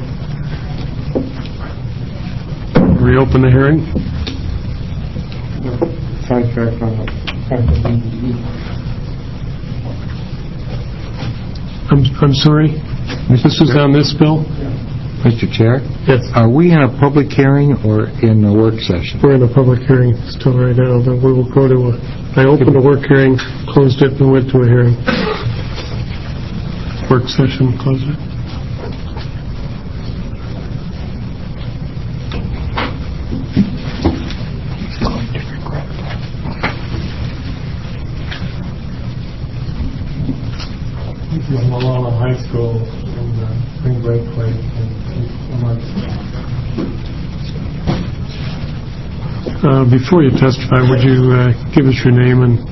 reopen the hearing. I'm sorry? This is on this bill? Mr. Chair? Yes. Are we in a public hearing or in a work session? We're in a public hearing still right now. Then we will go to I opened a work hearing, closed it, and went to a hearing. Work session, closed it. Malala High School in Spring Break Lake before you testify, would you give us your name and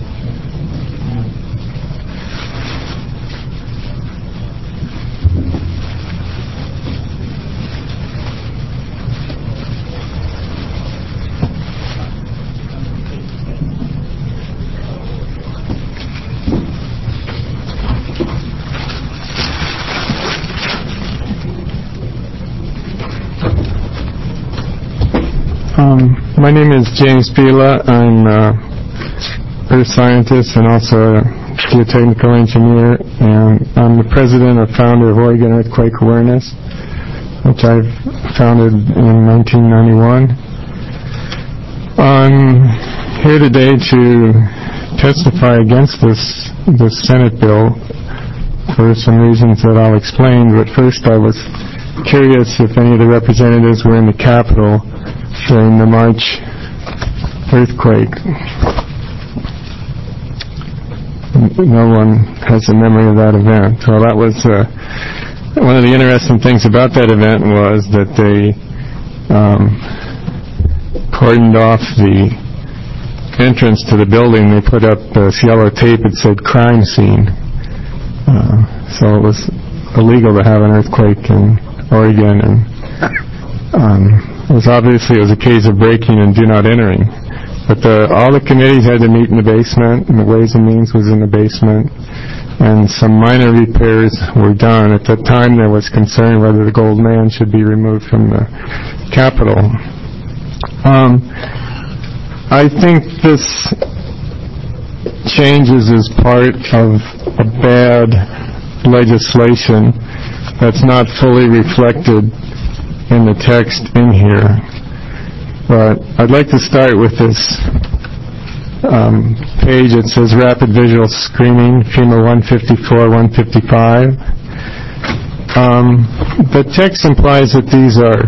my name is James Pila. I'm a earth scientist and also a geotechnical engineer, and I'm the president and founder of Oregon Earthquake Awareness, which I founded in 1991. I'm here today to testify against this Senate bill for some reasons that I'll explain, but first I was curious if any of the representatives were in the Capitol during the March earthquake. No one has a memory of that event. Well, that was one of the interesting things about that event was that they cordoned off the entrance to the building. They put up yellow tape that said crime scene. So it was illegal to have an earthquake in Oregon, and it was a case of breaking and do not entering. But all the committees had to meet in the basement, and the Ways and Means was in the basement, and some minor repairs were done. At that time, there was concern whether the Gold Man should be removed from the Capitol. I think this changes as part of a bad legislation that's not fully reflected in the text in here. But I'd like to start with this page. It says rapid visual screening, FEMA 154, 155. The text implies that these are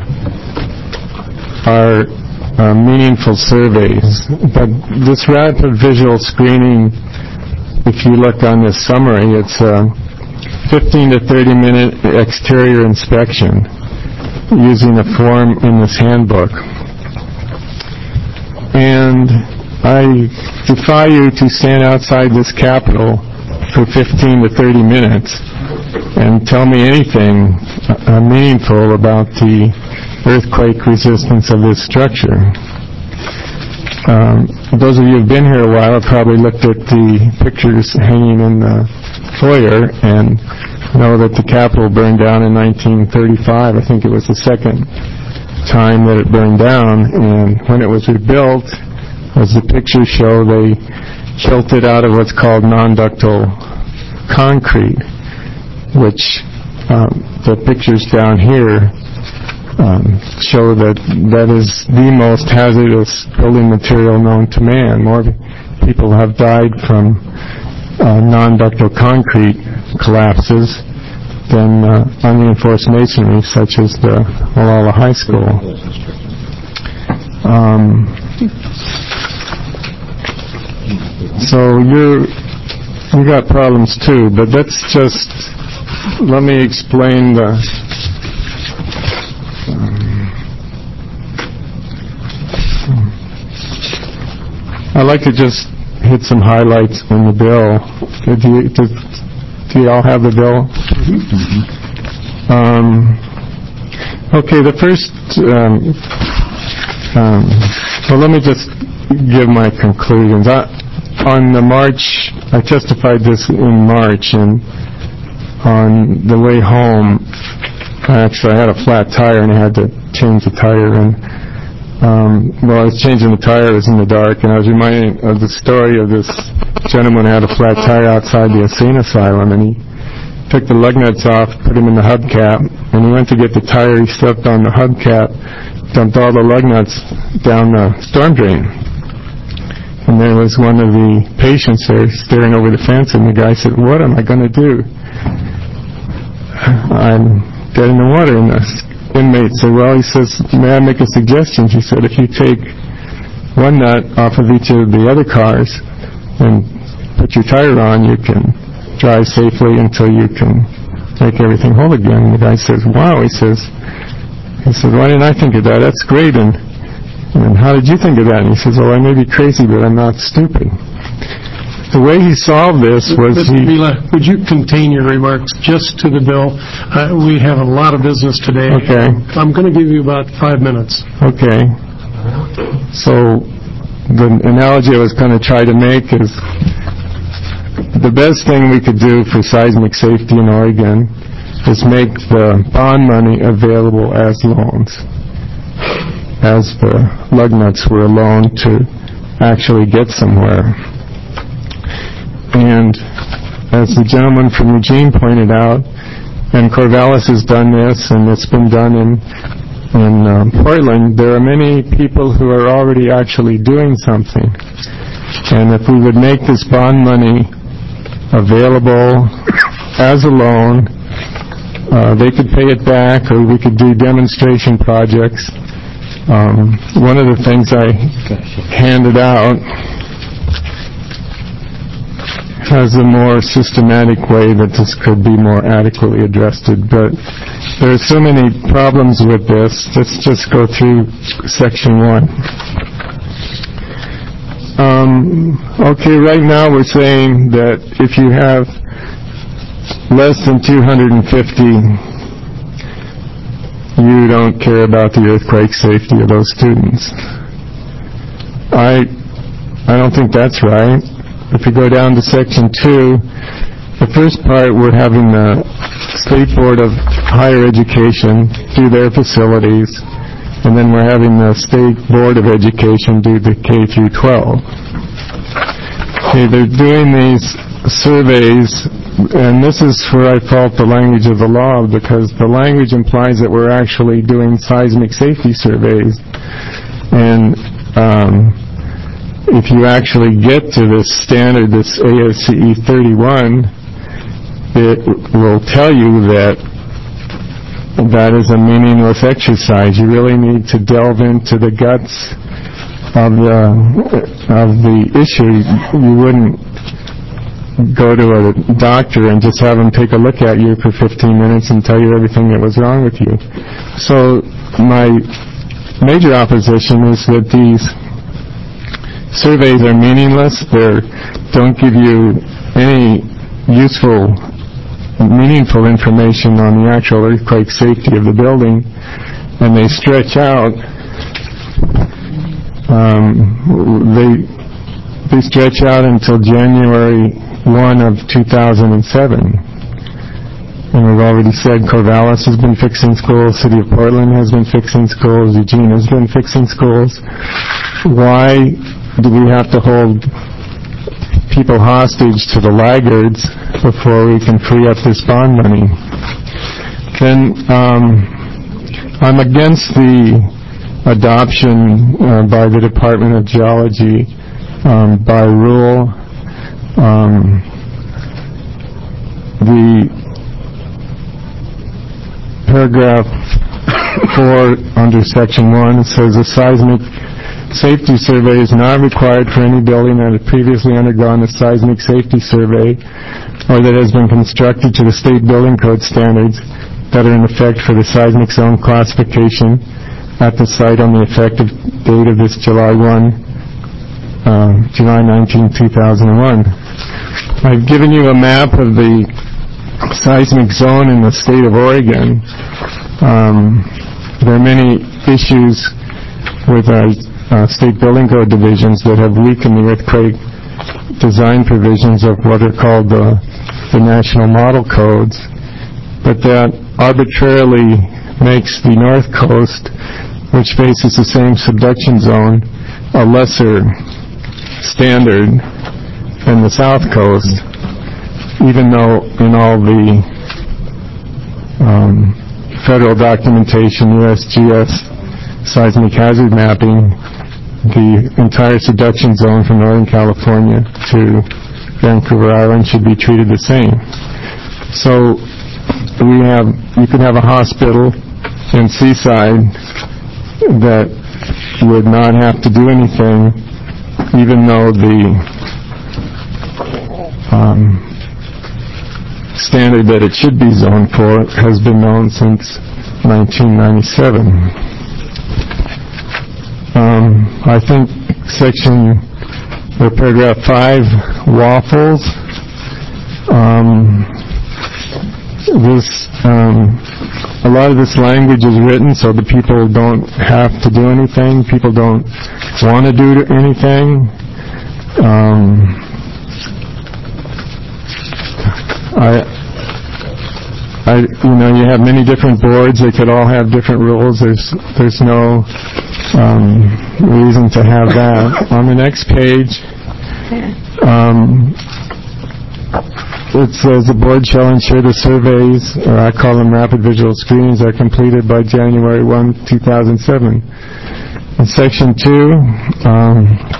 meaningful surveys, but this rapid visual screening, if you look on this summary, it's a 15 to 30 minute exterior inspection using a form in this handbook. And I defy you to stand outside this Capitol for 15 to 30 minutes and tell me anything meaningful about the earthquake resistance of this structure. Those of you who have been here a while have probably looked at the pictures hanging in the foyer and know that the Capitol burned down in 1935. I think it was the second time that it burned down, and when it was rebuilt, as the pictures show, they built it out of what's called non-ductile concrete, which the pictures down here show that is the most hazardous building material known to man. More people have died from non-ductile concrete collapses than unreinforced masonry, such as the Malala High School. So you got problems too, but let me explain I'd like to just hit some highlights on the bill. Do you all have the bill? Okay, the first... well, let me just give my conclusions. I testified this in March, and on the way home, actually I had a flat tire and I had to change the tire, and while I was changing the tire, it was in the dark, and I was reminded of the story of this gentleman who had a flat tire outside the insane asylum, and he took the lug nuts off, put them in the hubcap, and he went to get the tire, he stepped on the hubcap, dumped all the lug nuts down the storm drain. And there was one of the patients there staring over the fence, and the guy said, "What am I going to do? I'm dead in the water." And the inmate said, "Well," he says, "may I make a suggestion?" She said, "If you take one nut off of each of the other cars and put your tire on, you can drive safely until you can make everything whole again." And the guy says, "Wow," he said, "why didn't I think of that? That's great. And how did you think of that?" And he says, "Oh, I may be crazy, but I'm not stupid." The way he solved this was Mr. Vila, would you contain your remarks just to the bill? We have a lot of business today. Okay. I'm going to give you about 5 minutes. Okay. So the analogy I was going to try to make is the best thing we could do for seismic safety in Oregon is make the bond money available as loans, as the lug nuts were a loan to actually get somewhere. And as the gentleman from Eugene pointed out, and Corvallis has done this, and it's been done in Portland, there are many people who are already actually doing something. And if we would make this bond money available as a loan, they could pay it back, or we could do demonstration projects. One of the things I handed out has a more systematic way that this could be more adequately addressed, but there are so many problems with this. Let's just go through section 1. Okay, right now we're saying that if you have less than 250, you don't care about the earthquake safety of those students. I don't think that's right. If you go down to section 2, The first part, we're having the State Board of Higher Education do their facilities, and then we're having the State Board of Education do the K through 12. Okay, they're doing these surveys, and this is where I fault the language of the law, because the language implies that we're actually doing seismic safety surveys. And if you actually get to this standard, this ASCE 31, it will tell you that that is a meaningless exercise. You really need to delve into the guts of the issue. You wouldn't go to a doctor and just have him take a look at you for 15 minutes and tell you everything that was wrong with you. So my major opposition is that these surveys are meaningless. They don't give you any useful, meaningful information on the actual earthquake safety of the building, and they stretch out. They stretch out until January 1 of 2007. And we've already said Corvallis has been fixing schools, City of Portland has been fixing schools, Eugene has been fixing schools. Why do we have to hold people hostage to the laggards before we can free up this bond money? Then I'm against the adoption by the Department of Geology by rule. The paragraph 4 under section 1 says a seismic safety survey is not required for any building that has previously undergone a seismic safety survey or that has been constructed to the state building code standards that are in effect for the seismic zone classification at the site on the effective date of this July 19, 2001. I've given you a map of the seismic zone in the state of Oregon. There are many issues with our state building code divisions that have weakened the earthquake design provisions of what are called the national model codes, but that arbitrarily makes the north coast, which faces the same subduction zone, a lesser standard than the south coast, even though in all the federal documentation, USGS seismic hazard mapping, the entire subduction zone from Northern California to Vancouver Island should be treated the same. So you could have a hospital in Seaside that would not have to do anything, even though the standard that it should be zoned for has been known since 1997. I think paragraph 5 waffles. A lot of this language is written so that people don't have to do anything. People don't want to do anything. You have many different boards. They could all have different rules. There's no reason to have that. On the next page, it says the board shall ensure the surveys, or I call them rapid visual screenings, are completed by January 1, 2007. In section 2,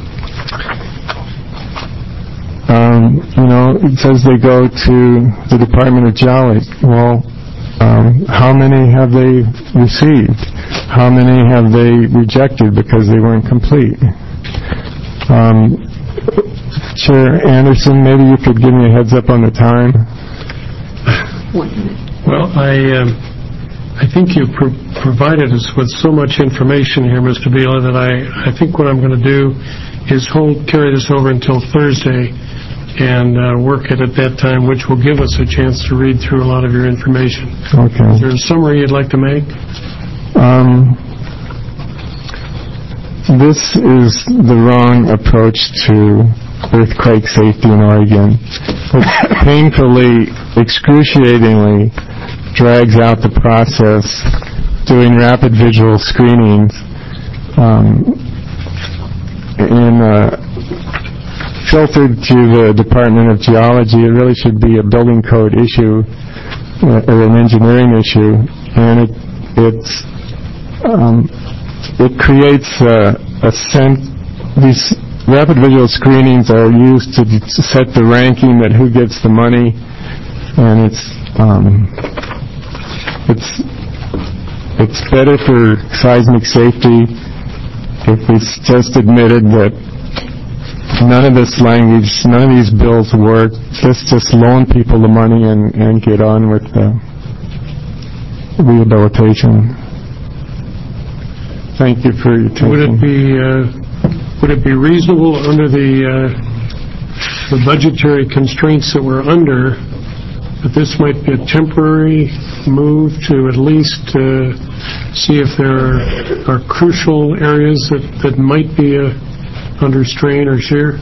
it says they go to the Department of Geology. Well, how many have they received? How many have they rejected because they weren't complete? Chair Anderson, maybe you could give me a heads up on the time. 1 minute. Well, I think you provided us with so much information here, Mr. Bila, that I think what I'm going to do is carry this over until Thursday and work it at that time, which will give us a chance to read through a lot of your information. Okay. Is there a summary you'd like to make? This is the wrong approach to earthquake safety in Oregon. painfully, excruciatingly drags out the process doing rapid visual screenings and filtered to the Department of Geology. It really should be a building code issue or an engineering issue, and it creates a sense. These rapid visual screenings are used to set the ranking that who gets the money, and it's better for seismic safety if it's just admitted that none of this language, none of these bills work. Let's just loan people the money and get on with the rehabilitation. Thank you for your attention. Would it be reasonable under the budgetary constraints that we're under that this might be a temporary move to at least see if there are crucial areas that might be under strain or shear?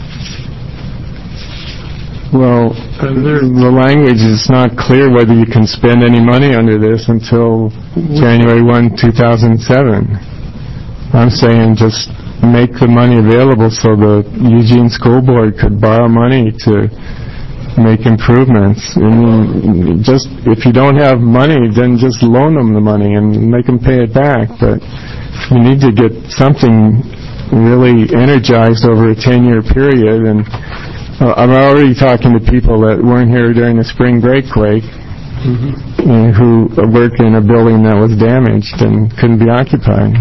Well, the language is not clear whether you can spend any money under this until January 1, 2007. I'm saying just make the money available so the Eugene School Board could borrow money to make improvements. I mean, just if you don't have money, then just loan them the money and make them pay it back. But you need to get something really energized over a 10-year period. And I'm already talking to people that weren't here during the spring break quake, who work in a building that was damaged and couldn't be occupied.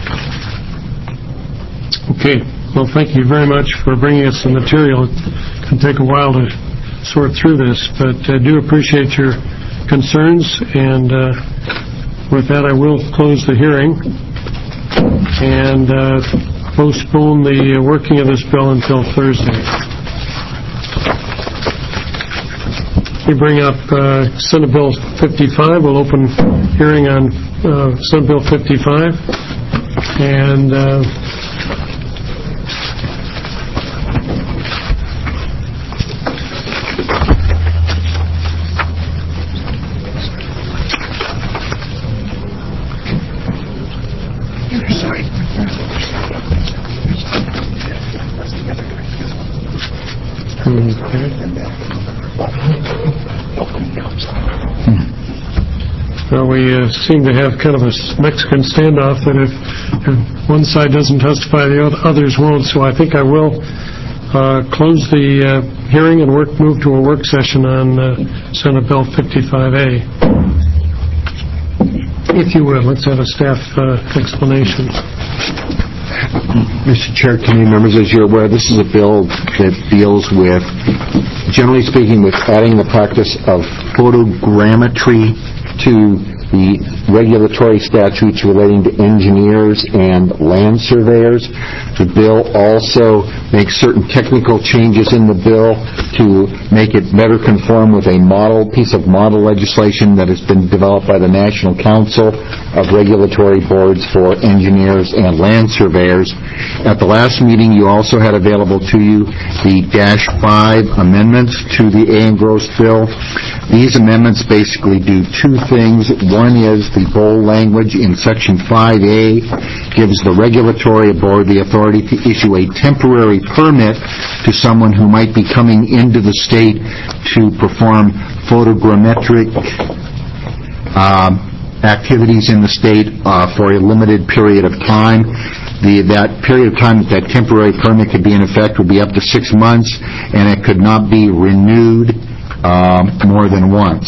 Okay. Well, thank you very much for bringing us the material. It can take a while to sort through this, but I do appreciate your concerns, and with that I will close the hearing and postpone the working of this bill until Thursday. We bring up Senate Bill 55. We'll open hearing on Senate Bill 55, and well, we seem to have kind of a Mexican standoff that if one side doesn't testify, the others won't. So I think I will close the hearing and move to a work session on Senate Bill 55A. If you would, let's have a staff explanation. Mr. Chair, committee members, as you're aware, this is a bill that deals with, generally speaking, with adding the practice of photogrammetry to the regulatory statutes relating to engineers and land surveyors. The bill also makes certain technical changes in the bill to make it better conform with a piece of model legislation that has been developed by the National Council of Regulatory Boards for Engineers and Land Surveyors. At the last meeting, you also had available to you the -5 amendments to the A&Gross bill. These amendments basically do two things. One is the bold language in Section 5A gives the regulatory board the authority to issue a temporary permit to someone who might be coming into the state to perform photogrammetric activities in the state for a limited period of time. That period of time that temporary permit could be in effect would be up to 6 months, and it could not be renewed more than once.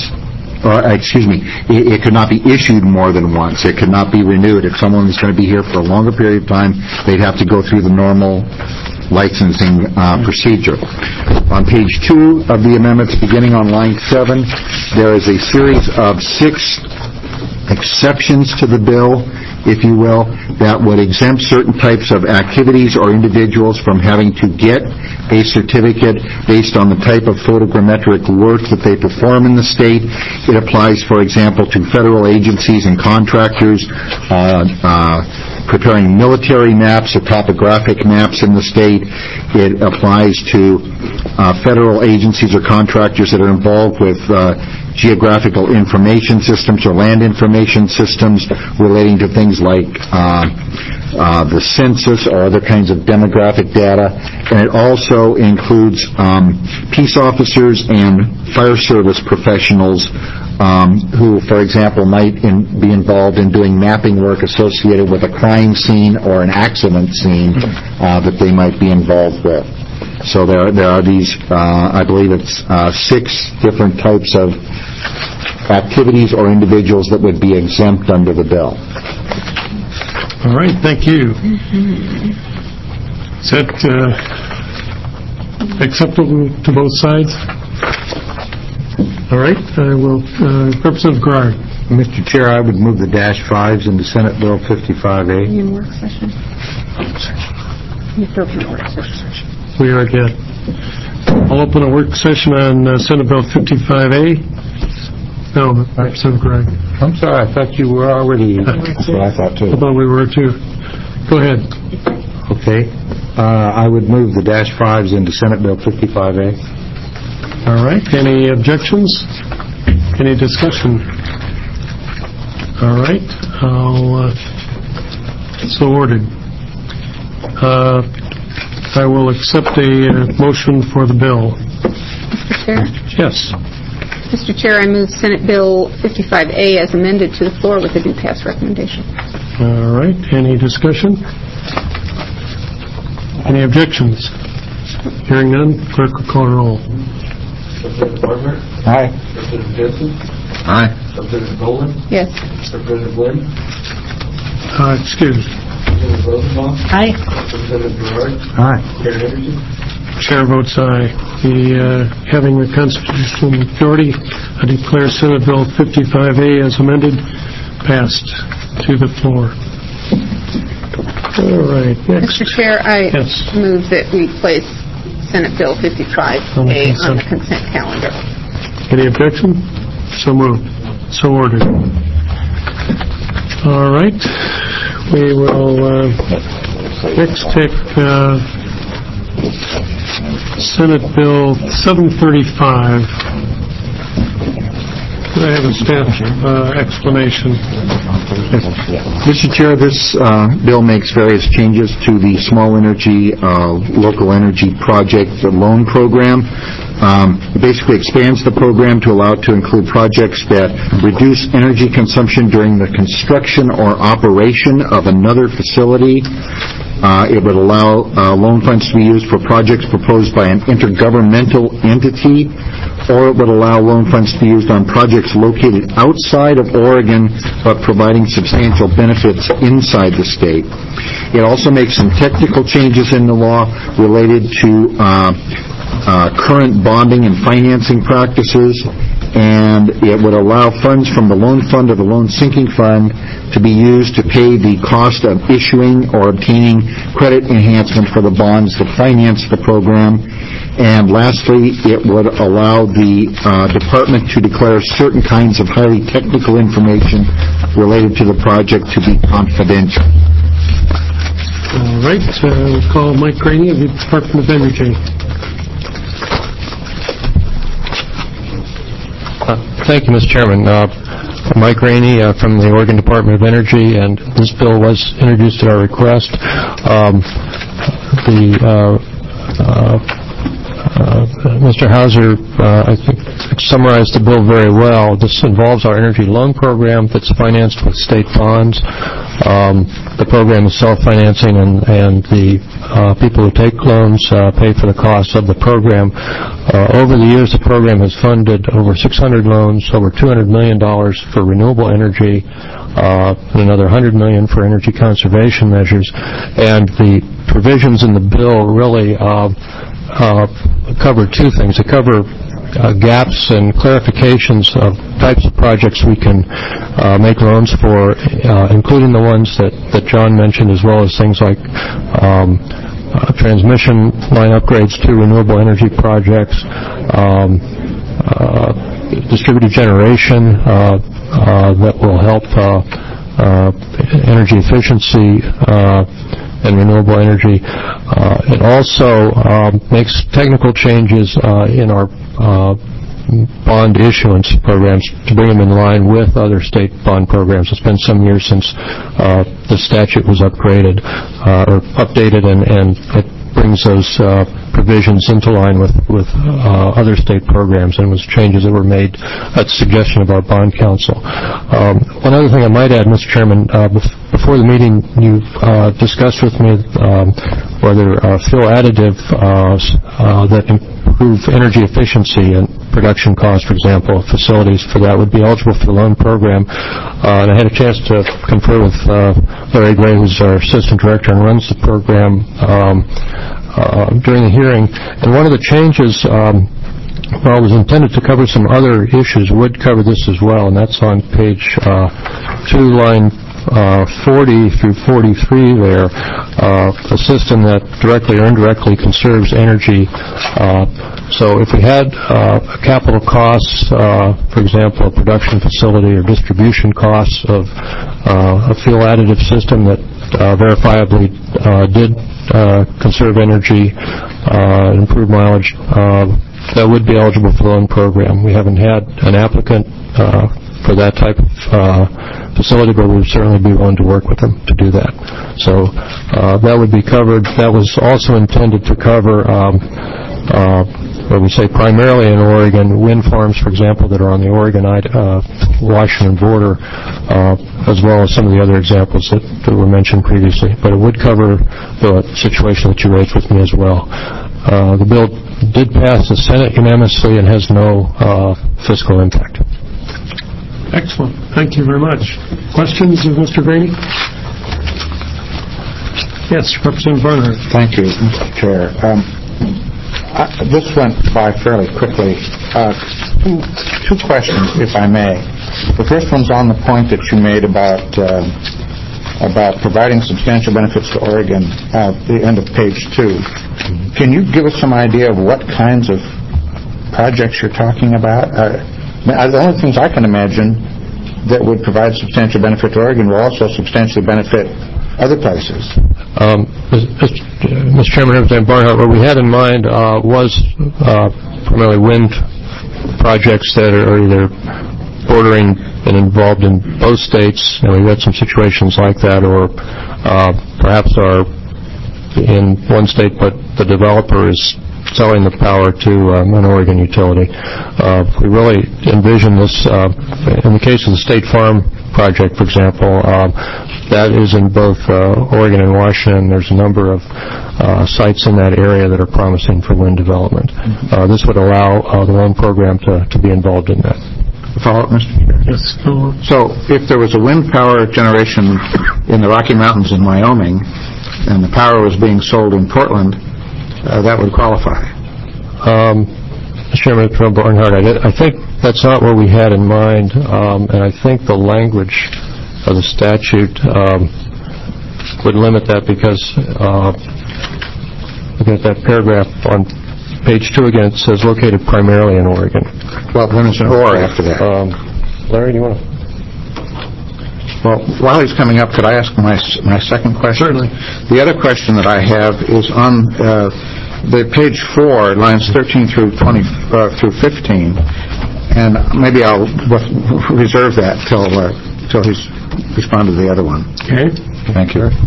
It could not be issued more than once. It could not be renewed. If someone was going to be here for a longer period of time, they'd have to go through the normal licensing procedure. On page 2 of the amendments, beginning on line 7, there is a series of 6 exceptions to the bill, if you will, that would exempt certain types of activities or individuals from having to get a certificate based on the type of photogrammetric work that they perform in the state. It applies, for example, to federal agencies and contractors, preparing military maps or topographic maps in the state. It applies to federal agencies or contractors that are involved with geographical information systems or land information systems relating to things like the census or other kinds of demographic data. And it also includes peace officers and fire service professionals who, for example, might be involved in doing mapping work associated with a crime scene or an accident scene that they might be involved with. So there are these, I believe it's 6 different types of activities or individuals that would be exempt under the bill. All right, thank you. Is that acceptable to both sides? All right, I will, Representative Gerard. Mr. Chair, I would move the -5s into Senate Bill 55A. In work session. You have to open a work session. We are good. I'll open a work session on Senate Bill 55A. No, Representative Gregg. I'm sorry, I thought you were already... That's what I thought, too. I thought we were, too. Go ahead. Okay. I would move the -5s into Senate Bill 55A. All right. Any objections? Any discussion? All right. So ordered. I will accept a motion for the bill. Mr. Chair? Yes. Mr. Chair, I move Senate Bill 55A as amended to the floor with a do pass recommendation. All right. Any discussion? Any objections? Hearing none, clerk will call roll. Representative Barnhart? Aye. Representative Jensen? Aye. Representative Dolan? Yes. Representative Lynn? Excused. Representative Rosenbaum? Aye. Representative Gerard? Aye. Chair Henderson? Chair votes aye. Having the constitutional majority, I declare Senate Bill 55A as amended passed to the floor. All right, next. Mr. Chair, I Yes. move that we place Senate Bill 55A on the consent calendar. Any objection? So moved. So ordered. All right. We will next take Senate Bill 735. I have a staff explanation. Mr. Chair, this bill makes various changes to the Small Energy Local Energy Project Loan Program. It basically expands the program to allow it to include projects that reduce energy consumption during the construction or operation of another facility. It would allow loan funds to be used for projects proposed by an intergovernmental entity, or it would allow loan funds to be used on projects located outside of Oregon but providing substantial benefits inside the state. It also makes some technical changes in the law related to current bonding and financing practices, and it would allow funds from the loan fund or the loan sinking fund to be used to pay the cost of issuing or obtaining credit enhancement for the bonds that finance the program. And lastly, it would allow the department to declare certain kinds of highly technical information related to the project to be confidential. All right. We'll call Mike Graney of the Department of Energy. Thank you, Mr. Chairman. Mike Rainey from the Oregon Department of Energy, and this bill was introduced at our request. Mr. Hauser, I think, summarized the bill very well. This involves our energy loan program that's financed with state bonds. The program is self-financing, and the people who take loans pay for the costs of the program. Over the years, the program has funded over 600 loans, over $200 million for renewable energy, and another $100 million for energy conservation measures. And the provisions in the bill really cover two things. They cover gaps and clarifications of types of projects we can make loans for, including the ones that John mentioned, as well as things like transmission line upgrades to renewable energy projects, distributed generation that will help energy efficiency and renewable energy. It also makes technical changes in our bond issuance programs to bring them in line with other state bond programs. It's been some years since the statute was upgraded or updated, and it brings those provisions into line with other state programs, and was changes that were made at the suggestion of our bond council. One other thing I might add, Mr. Chairman, before the meeting you discussed with me whether fuel additive that improve energy efficiency and production costs, for example, facilities for that would be eligible for the loan program. And I had a chance to confer with Larry Gray, who's our assistant director and runs the program, during the hearing. And one of the changes, well, was intended to cover some other issues, would cover this as well, and that's on page 2, line 40 through 43 there, a system that directly or indirectly conserves energy. So if we had capital costs, for example, a production facility or distribution costs of a fuel additive system that verifiably did conserve energy, improve mileage, that would be eligible for the loan program. We haven't had an applicant for that type of facility, but we would certainly be willing to work with them to do that. So that would be covered. That was also intended to cover what we say primarily in Oregon, wind farms, for example, that are on the Oregon-Washington border, as well as some of the other examples that were mentioned previously. But it would cover the situation that you raised with me as well. The bill did pass the Senate unanimously and has no fiscal impact. Excellent. Thank you very much. Questions of Mr. Graney? Yes, Representative Barnhart. Thank you, Mr. Chair. This went by fairly quickly. Two questions, if I may. The first one's on the point that you made about providing substantial benefits to Oregon at the end of page 2. Can you give us some idea of what kinds of projects you're talking about? The only things I can imagine that would provide substantial benefit to Oregon will also substantially benefit other places. Mr. Chairman, Representative Barnhart, what we had in mind was primarily wind projects that are either bordering and involved in both states, and we've had some situations like that, or perhaps are in one state but the developer is selling the power to an Oregon utility. We really envision this, in the case of the State Farm project, for example, that is in both Oregon and Washington. There's a number of sites in that area that are promising for wind development. This would allow the loan program to be involved in that. Follow up, Mr. Chair? Yes. So if there was a wind power generation in the Rocky Mountains in Wyoming and the power was being sold in Portland, that would qualify. Mr. Chairman, Barnhart, I think that's not what we had in mind, and I think the language of the statute would limit that because looking at that paragraph on page 2 again, it says located primarily in Oregon. Well, then there's an or after that. Larry, do you want to? Well, while he's coming up, could I ask my second question? Certainly. The other question that I have is on the page 4, lines 13 through 20 through 15, and maybe I'll reserve that till he's responded to the other one. Okay. Thank you.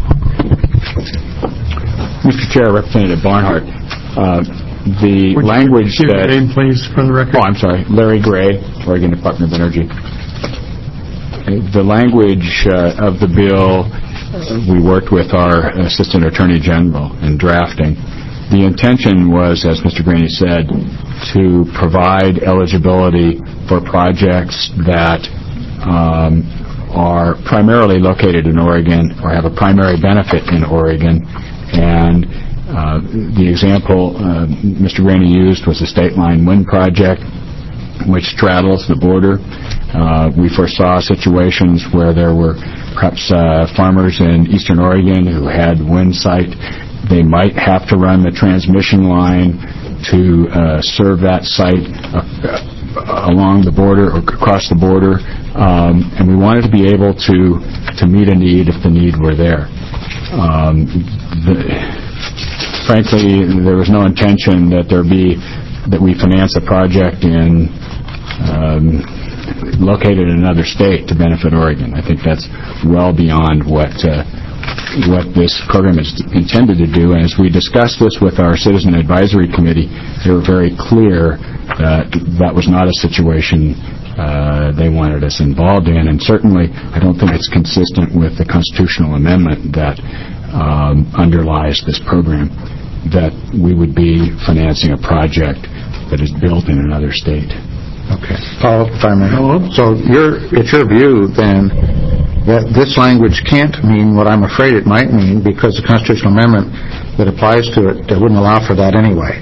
Mr. Chair, Representative Barnhart, the language give that... your name, please, for the record. Oh, I'm sorry. Larry Gray, Oregon Department of Energy. The language of the bill, we worked with our Assistant Attorney General in drafting. The intention was, as Mr. Graney said, to provide eligibility for projects that are primarily located in Oregon or have a primary benefit in Oregon. And the example Mr. Graney used was the State Line Wind Project, which straddles the border. We foresaw situations where there were perhaps farmers in eastern Oregon who had wind site. They might have to run the transmission line to serve that site along the border or across the border, and we wanted to be able to meet a need if the need were there. Frankly, there was no intention that we finance a project located in another state to benefit Oregon. I think that's well beyond what this program is intended to do. And as we discussed this with our Citizen Advisory Committee, they were very clear that that was not a situation they wanted us involved in. And certainly, I don't think it's consistent with the constitutional amendment that underlies this program, that we would be financing a project that is built in another state. Okay. Paul, if I may. So it's your view, then, that this language can't mean what I'm afraid it might mean, because the constitutional amendment that applies to it wouldn't allow for that anyway.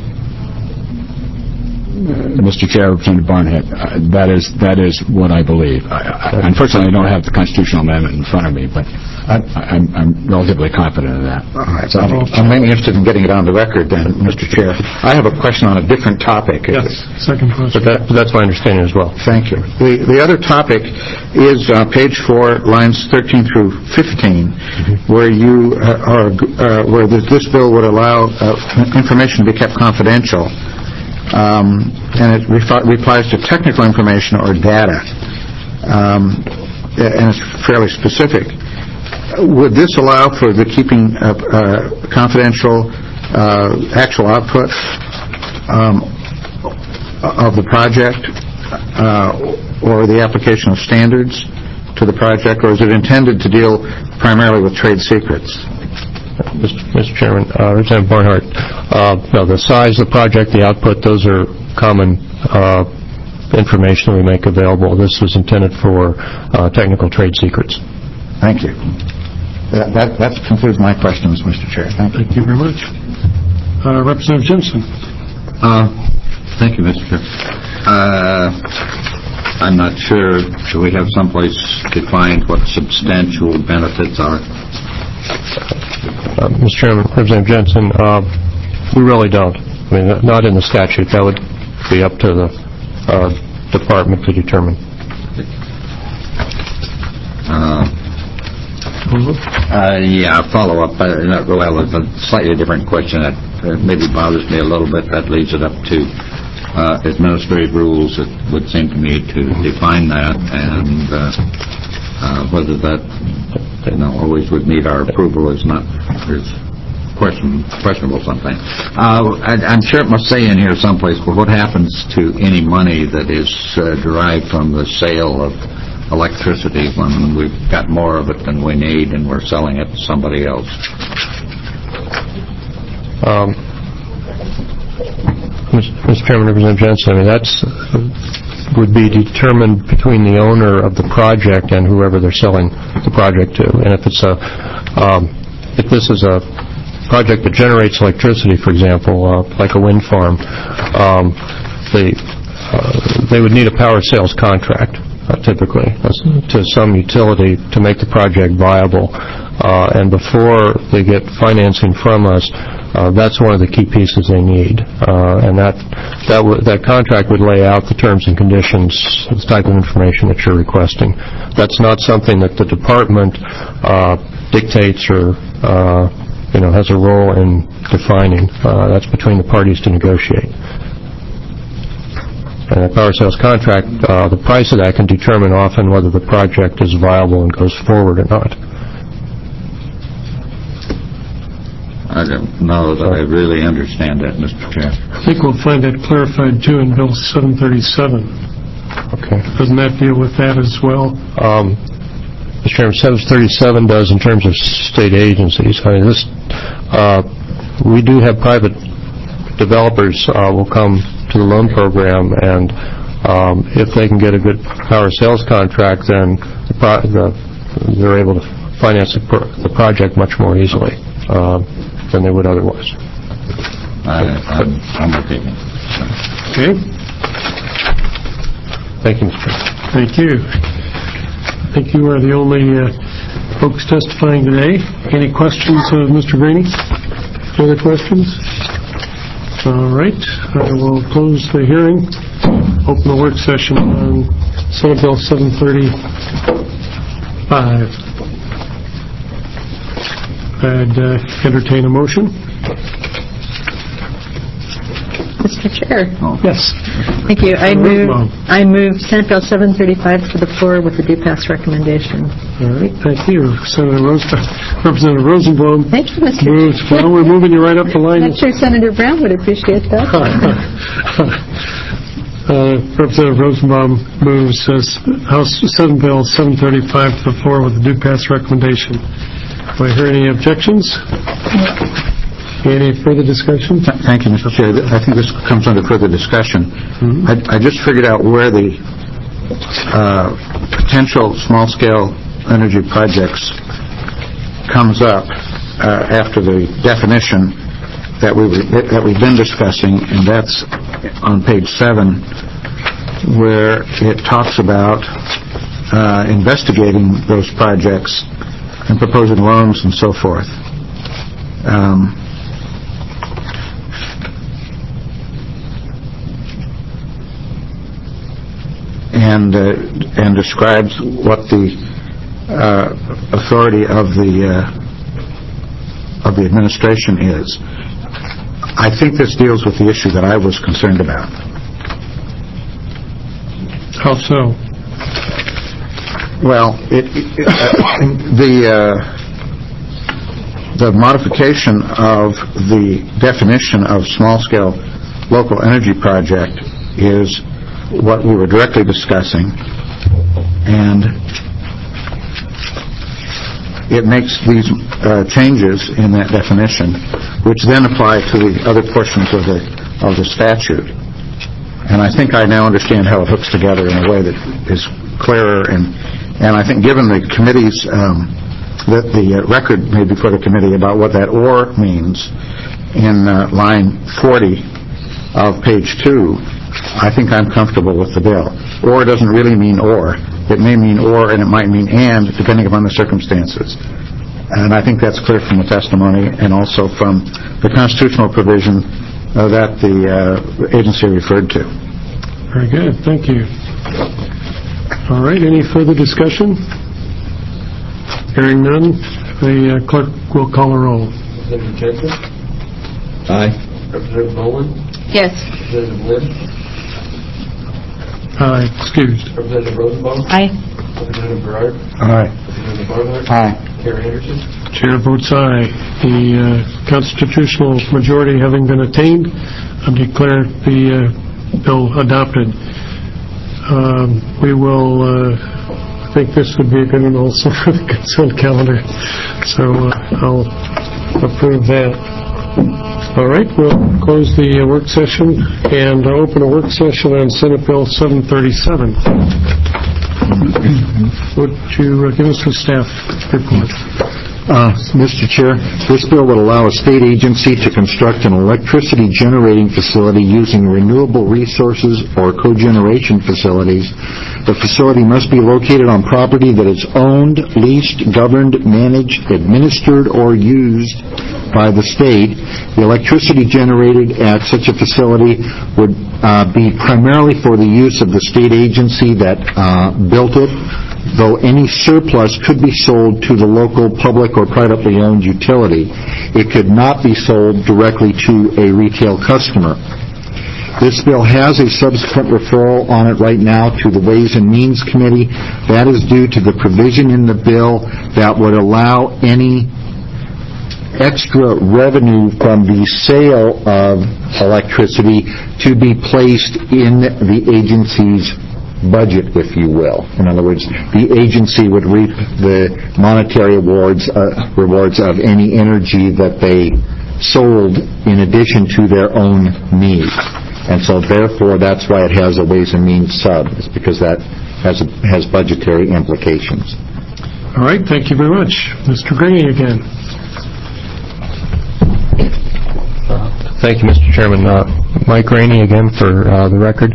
Mr. Chair, Representative Barnett, that is what I believe. Unfortunately, I don't have the constitutional amendment in front of me, but I'm relatively confident of that. All right. So I'm mainly interested in getting it on the record, then, Mr. Chair. I have a question on a different topic. Yes, second question. But that's my understanding as well. Thank you. The other topic is page 4, lines 13 through 15, where you where this bill would allow information to be kept confidential. And it replies to technical information or data, and it's fairly specific. Would this allow for the keeping of confidential actual output of the project or the application of standards to the project, or is it intended to deal primarily with trade secrets? Mr. Chairman, Representative Barnhart, no, the size of the project, the output, those are common information we make available. This was intended for technical trade secrets. Thank you. That concludes my questions, Mr. Chair. Thank you. Thank you very much. Representative Jensen. Thank you, Mr. Chair. I'm not sure, do we have someplace defined what substantial benefits are? Mr. Chairman, Representative Jensen, we really don't. I mean, not in the statute. That would be up to the department to determine. Follow up. Well, it's a slightly different question that maybe bothers me a little bit. That leaves it up to administrative rules, it would seem to me, to define that, and whether that always would meet our approval is questionable sometimes. I'm sure it must say in here someplace, well, what happens to any money that is derived from the sale of electricity when we've got more of it than we need and we're selling it to somebody else? Mr. Chairman, Representative Jensen, I mean, that's would be determined between the owner of the project and whoever they're selling the project to. And if it's if this is a project that generates electricity, for example, like a wind farm, they would need a power sales contract, typically, to some utility to make the project viable. And before they get financing from us, that's one of the key pieces they need. And that contract would lay out the terms and conditions, the type of information that you're requesting. That's not something that the department dictates or has a role in defining. That's between the parties to negotiate. And a power sales contract, the price of that can determine often whether the project is viable and goes forward or not. I don't know that I really understand that, Mr. Chair. I think we'll find that clarified, too, in Bill 737. Okay. Doesn't that deal with that as well? Mr. Chairman, 737 does in terms of state agencies. I mean, we do have private developers will come to the loan program, and if they can get a good power sales contract, then they're able to finance the project much more easily than they would otherwise. I'm okay. Okay. Thank you, Mr. Chairman. Thank you. I think you are the only folks testifying today. Any questions of Mr. Graney? Other questions? All right. I will close the hearing. open the work session on Senate Bill 735. I'd entertain a motion. Mr. Chair. Yes. Thank you. I move Senate Bill 735 to the floor with a due pass recommendation. All right, thank you. Representative Rosenblum. Thank you, Mr. Moves. Well, we're moving you right up the line. I'm sure Senator Brown would appreciate that. Representative Rosenbaum moves House Senate Bill 735 to the floor with a due pass recommendation. Do I hear any objections? Any further discussion? Thank you, Mr. Chair. I think this comes under further discussion. I just figured out where the potential small-scale energy projects comes up after the definition that we've been discussing, and that's on page 7, where it talks about investigating those projects and proposing loans and so forth. And describes what the authority of the administration is. I think this deals with the issue that I was concerned about. How so? Well, the modification of the definition of small-scale local energy project is what we were directly discussing, and it makes these changes in that definition, which then apply to the other portions of the statute. And I think I now understand how it hooks together in a way that is clearer, and I think given the committee's the record made before the committee about what that "or" means in line 40 of page 2, I think I'm comfortable with the bill. Or doesn't really mean or. It may mean or, and it might mean and, depending upon the circumstances. And I think that's clear from the testimony and also from the constitutional provision that the agency referred to. Very good. Thank you. All right. Any further discussion? Hearing none, the clerk will call a roll. Representative Jensen? Aye. Representative Bowen? Yes. Representative Lynn? Aye. Excused. Representative Rosenbaum? Aye. Representative Berard? Aye. Representative Barnhart? Aye. Chair Anderson? Chair votes aye. The constitutional majority having been attained, I declare the bill adopted. We will, I think this would be a good one also for the consent calendar, so I'll approve that. All right, we'll close the work session and open a work session on Senate Bill 737. Would you give us a staff report? Mr. Chair, this bill would allow a state agency to construct an electricity generating facility using renewable resources or cogeneration facilities. The facility must be located on property that is owned, leased, governed, managed, administered, or used by the state. The electricity generated at such a facility would be primarily for the use of the state agency that built it, though any surplus could be sold to the local public or privately owned utility. It could not be sold directly to a retail customer. This bill has a subsequent referral on it right now to the Ways and Means Committee. That is due to the provision in the bill that would allow any extra revenue from the sale of electricity to be placed in the agency's budget, if you will. In other words, the agency would reap the monetary rewards of any energy that they sold in addition to their own needs. And so therefore that's why it has a Ways and Means sub, is because that has budgetary implications. All right, thank you very much. Mr. Graney again. Thank you, Mr. Chairman. Mike Graney again for the record.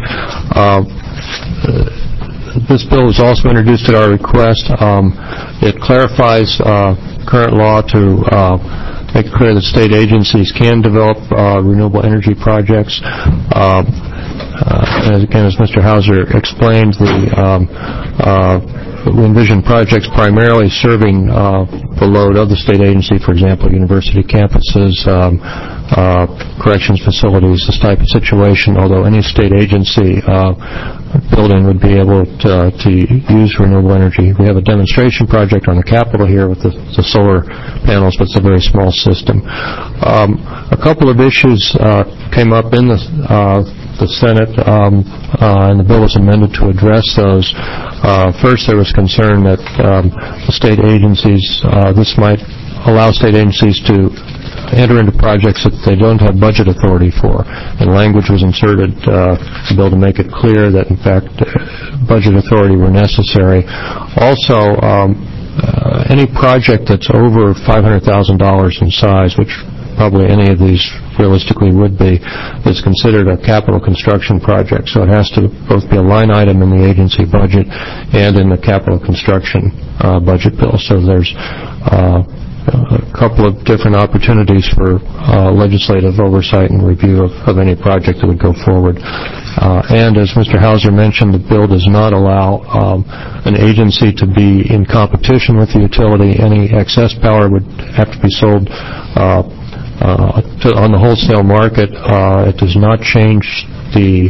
This bill was also introduced at our request. It clarifies current law to make it clear that state agencies can develop renewable energy projects. as Mr. Hauser explained, we envision projects primarily serving the load of the state agency, for example, university campuses, corrections facilities, this type of situation, although any state agency building would be able to use renewable energy. We have a demonstration project on the Capitol here with the solar panels, but it's a very small system. A couple of issues came up in the Senate, and the bill was amended to address those. First, there was concern that the state agencies, this might allow state agencies to enter into projects that they don't have budget authority for, and language was inserted to be able to make it clear that, in fact, budget authority were necessary. Also, any project that's over $500,000 in size, which probably any of these realistically would be, is considered a capital construction project. So it has to both be a line item in the agency budget and in the capital construction budget bill. So there's a couple of different opportunities for legislative oversight and review of any project that would go forward. And as Mr. Hauser mentioned, the bill does not allow an agency to be in competition with the utility. Any excess power would have to be sold on the wholesale market. It does not change the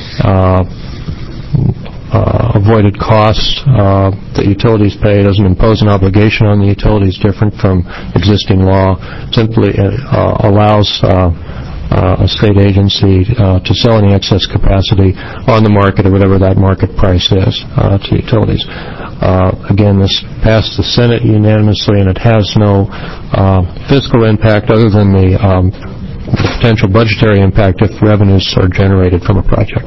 avoided costs that utilities pay. It doesn't impose an obligation on the utilities different from existing law. Simply allows a state agency to sell any excess capacity on the market or whatever that market price is to utilities. Again, this passed the Senate unanimously, and it has no fiscal impact other than the potential budgetary impact if revenues are generated from a project.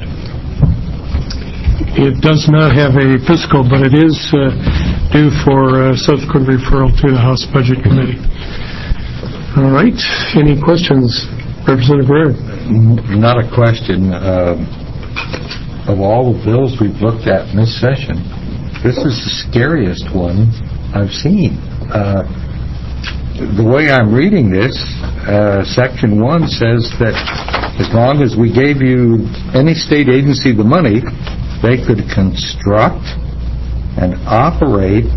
It does not have a fiscal, but it is due for subsequent referral to the House Budget Committee. All right. Any questions? Representative Berard. Not a question. Of all the bills we've looked at in this session, this is the scariest one I've seen. The way I'm reading this, Section 1 says that as long as we gave you any state agency the money, they could construct and operate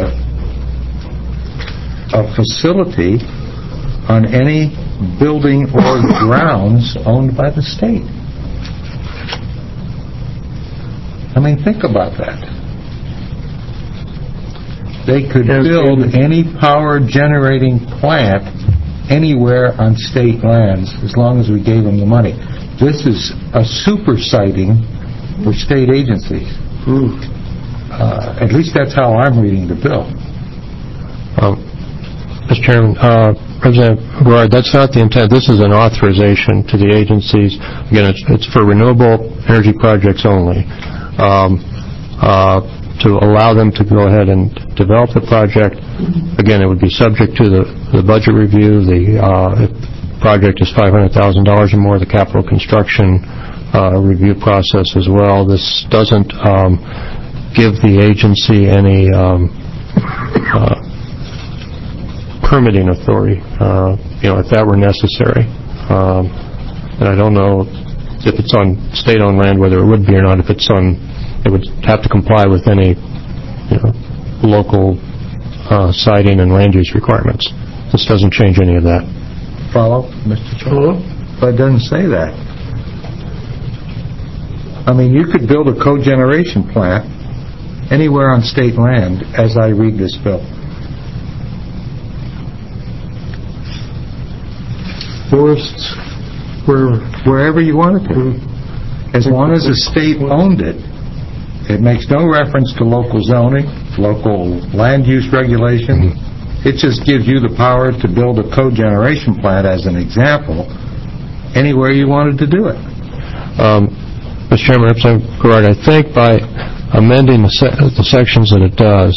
a facility on any building or grounds owned by the state. I mean, think about that. They could build any power generating plant anywhere on state lands as long as we gave them the money. This is a super siting for state agencies. At least that's how I'm reading the bill. Mr. Chairman, Representative Berard, that's not the intent. This is an authorization to the agencies. Again, it's for renewable energy projects only, to allow them to go ahead and develop the project. Again, it would be subject to the budget review. If the project is $500,000 or more, the capital construction review process as well. This doesn't give the agency any permitting authority, if that were necessary. And I don't know if it's on state-owned land, whether it would be or not. If it's on, it would have to comply with any local siting and land use requirements. This doesn't change any of that. Follow, Mr. Chairman? But it doesn't say that. I mean, you could build a cogeneration plant anywhere on state land as I read this bill. Forests, wherever you wanted to. As long as the state owned it. It makes no reference to local zoning, local land use regulation. It just gives you the power to build a cogeneration plant, as an example, anywhere you wanted to do it. Mr. Chairman, Representative Berard, I think by amending the sections that it does,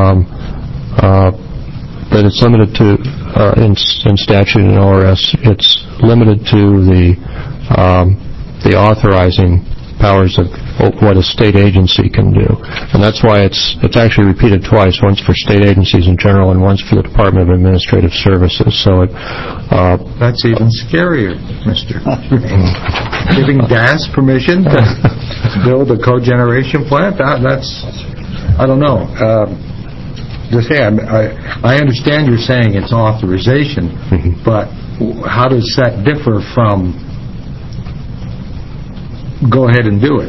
that it's limited to, in statute and ORS, it's limited to the authorizing powers of what a state agency can do. And that's why it's actually repeated twice, once for state agencies in general and once for the Department of Administrative Services. So that's even scarier, mister. Giving DAS permission to build a cogeneration plant? That's, I don't know. I understand you're saying it's authorization, but how does that differ from go ahead and do it?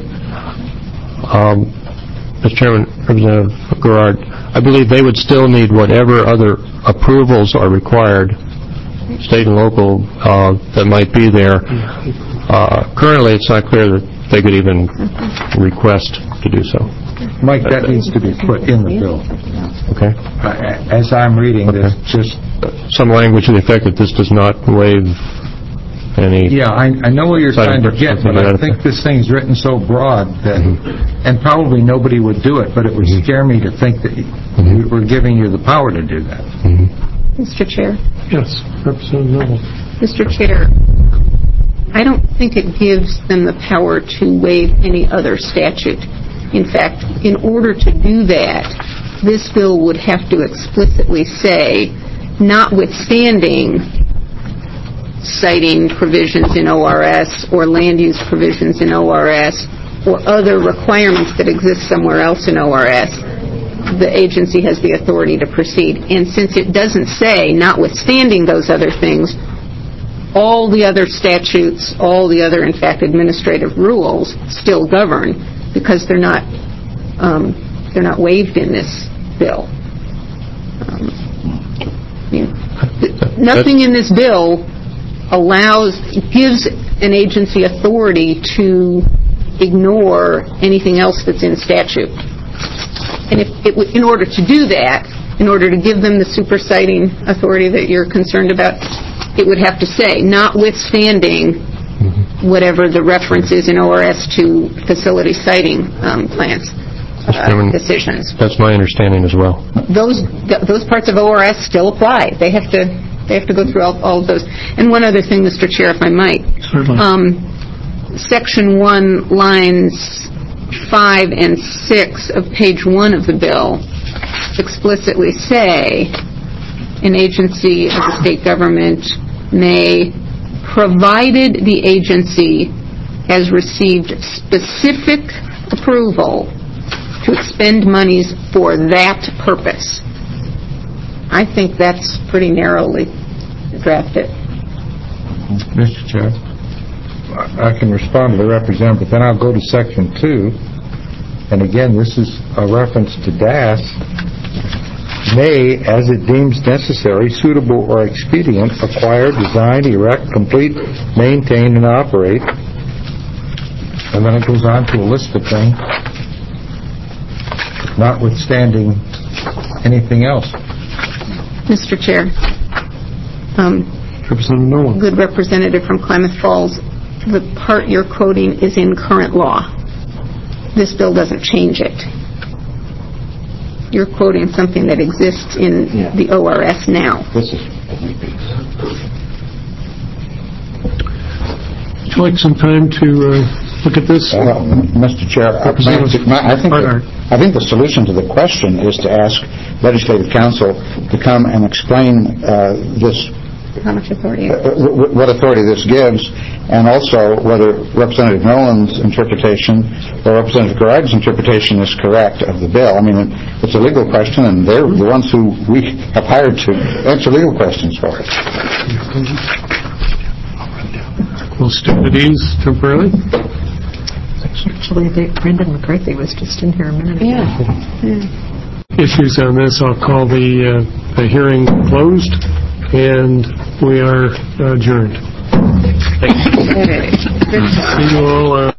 Mr. Chairman, Representative Gerard, I believe they would still need whatever other approvals are required, state and local, that might be there. Currently, it's not clear that they could even request to do so. Mike, that needs to be put in the bill. Okay. As I'm reading this, just... Some language to the effect that this does not waive any... Yeah, I know what you're trying to get, but I think this thing's written so broad that... And probably nobody would do it, but it would scare me to think that we're giving you the power to do that. Mr. Chair? Yes, Representative Noble. Mr. Chair, I don't think it gives them the power to waive any other statute. In fact, in order to do that, this bill would have to explicitly say, notwithstanding citing provisions in ORS or land use provisions in ORS or other requirements that exist somewhere else in ORS, the agency has the authority to proceed. And since it doesn't say, notwithstanding those other things, all the other statutes, all the other, in fact, administrative rules still govern because they're not waived in this bill. Nothing in this bill gives an agency authority to ignore anything else that's in statute. And in order to do that, in order to give them the superseding authority that you're concerned about, it would have to say, notwithstanding whatever the reference is in ORS to facility siting plans decisions. That's my understanding as well. Those parts of ORS still apply. They have to go through all of those. And one other thing, Mr. Chair, if I might. Certainly. Section 1, lines 5 and 6 of page 1 of the bill explicitly say an agency of the state government may, provided the agency has received specific approval to expend monies for that purpose. I think that's pretty narrowly drafted. Mr. Chair, I can respond to the representative, but then I'll go to Section 2. And again, this is a reference to DAS. May, as it deems necessary, suitable, or expedient, acquire, design, erect, complete, maintain, and operate. And then it goes on to a list of things, notwithstanding anything else. Mr. Chair, Representative Nolan. Good representative from Klamath Falls, the part you're quoting is in current law. This bill doesn't change it. You're quoting something that exists in the ORS now. Would you like some time to look at this? Mr. Chair, I think the solution to the question is to ask Legislative Council to come and explain this. How much authority? What authority this gives, and also whether Representative Nolan's interpretation or Representative Garag's interpretation is correct of the bill. I mean, it's a legal question, and they're the ones who we have hired to answer legal questions for us. We'll stick at ease temporarily. Actually, Brendan McCarthy was just in here a minute ago. Issues on this, I'll call the hearing closed, and we are adjourned. Thank you. See you all.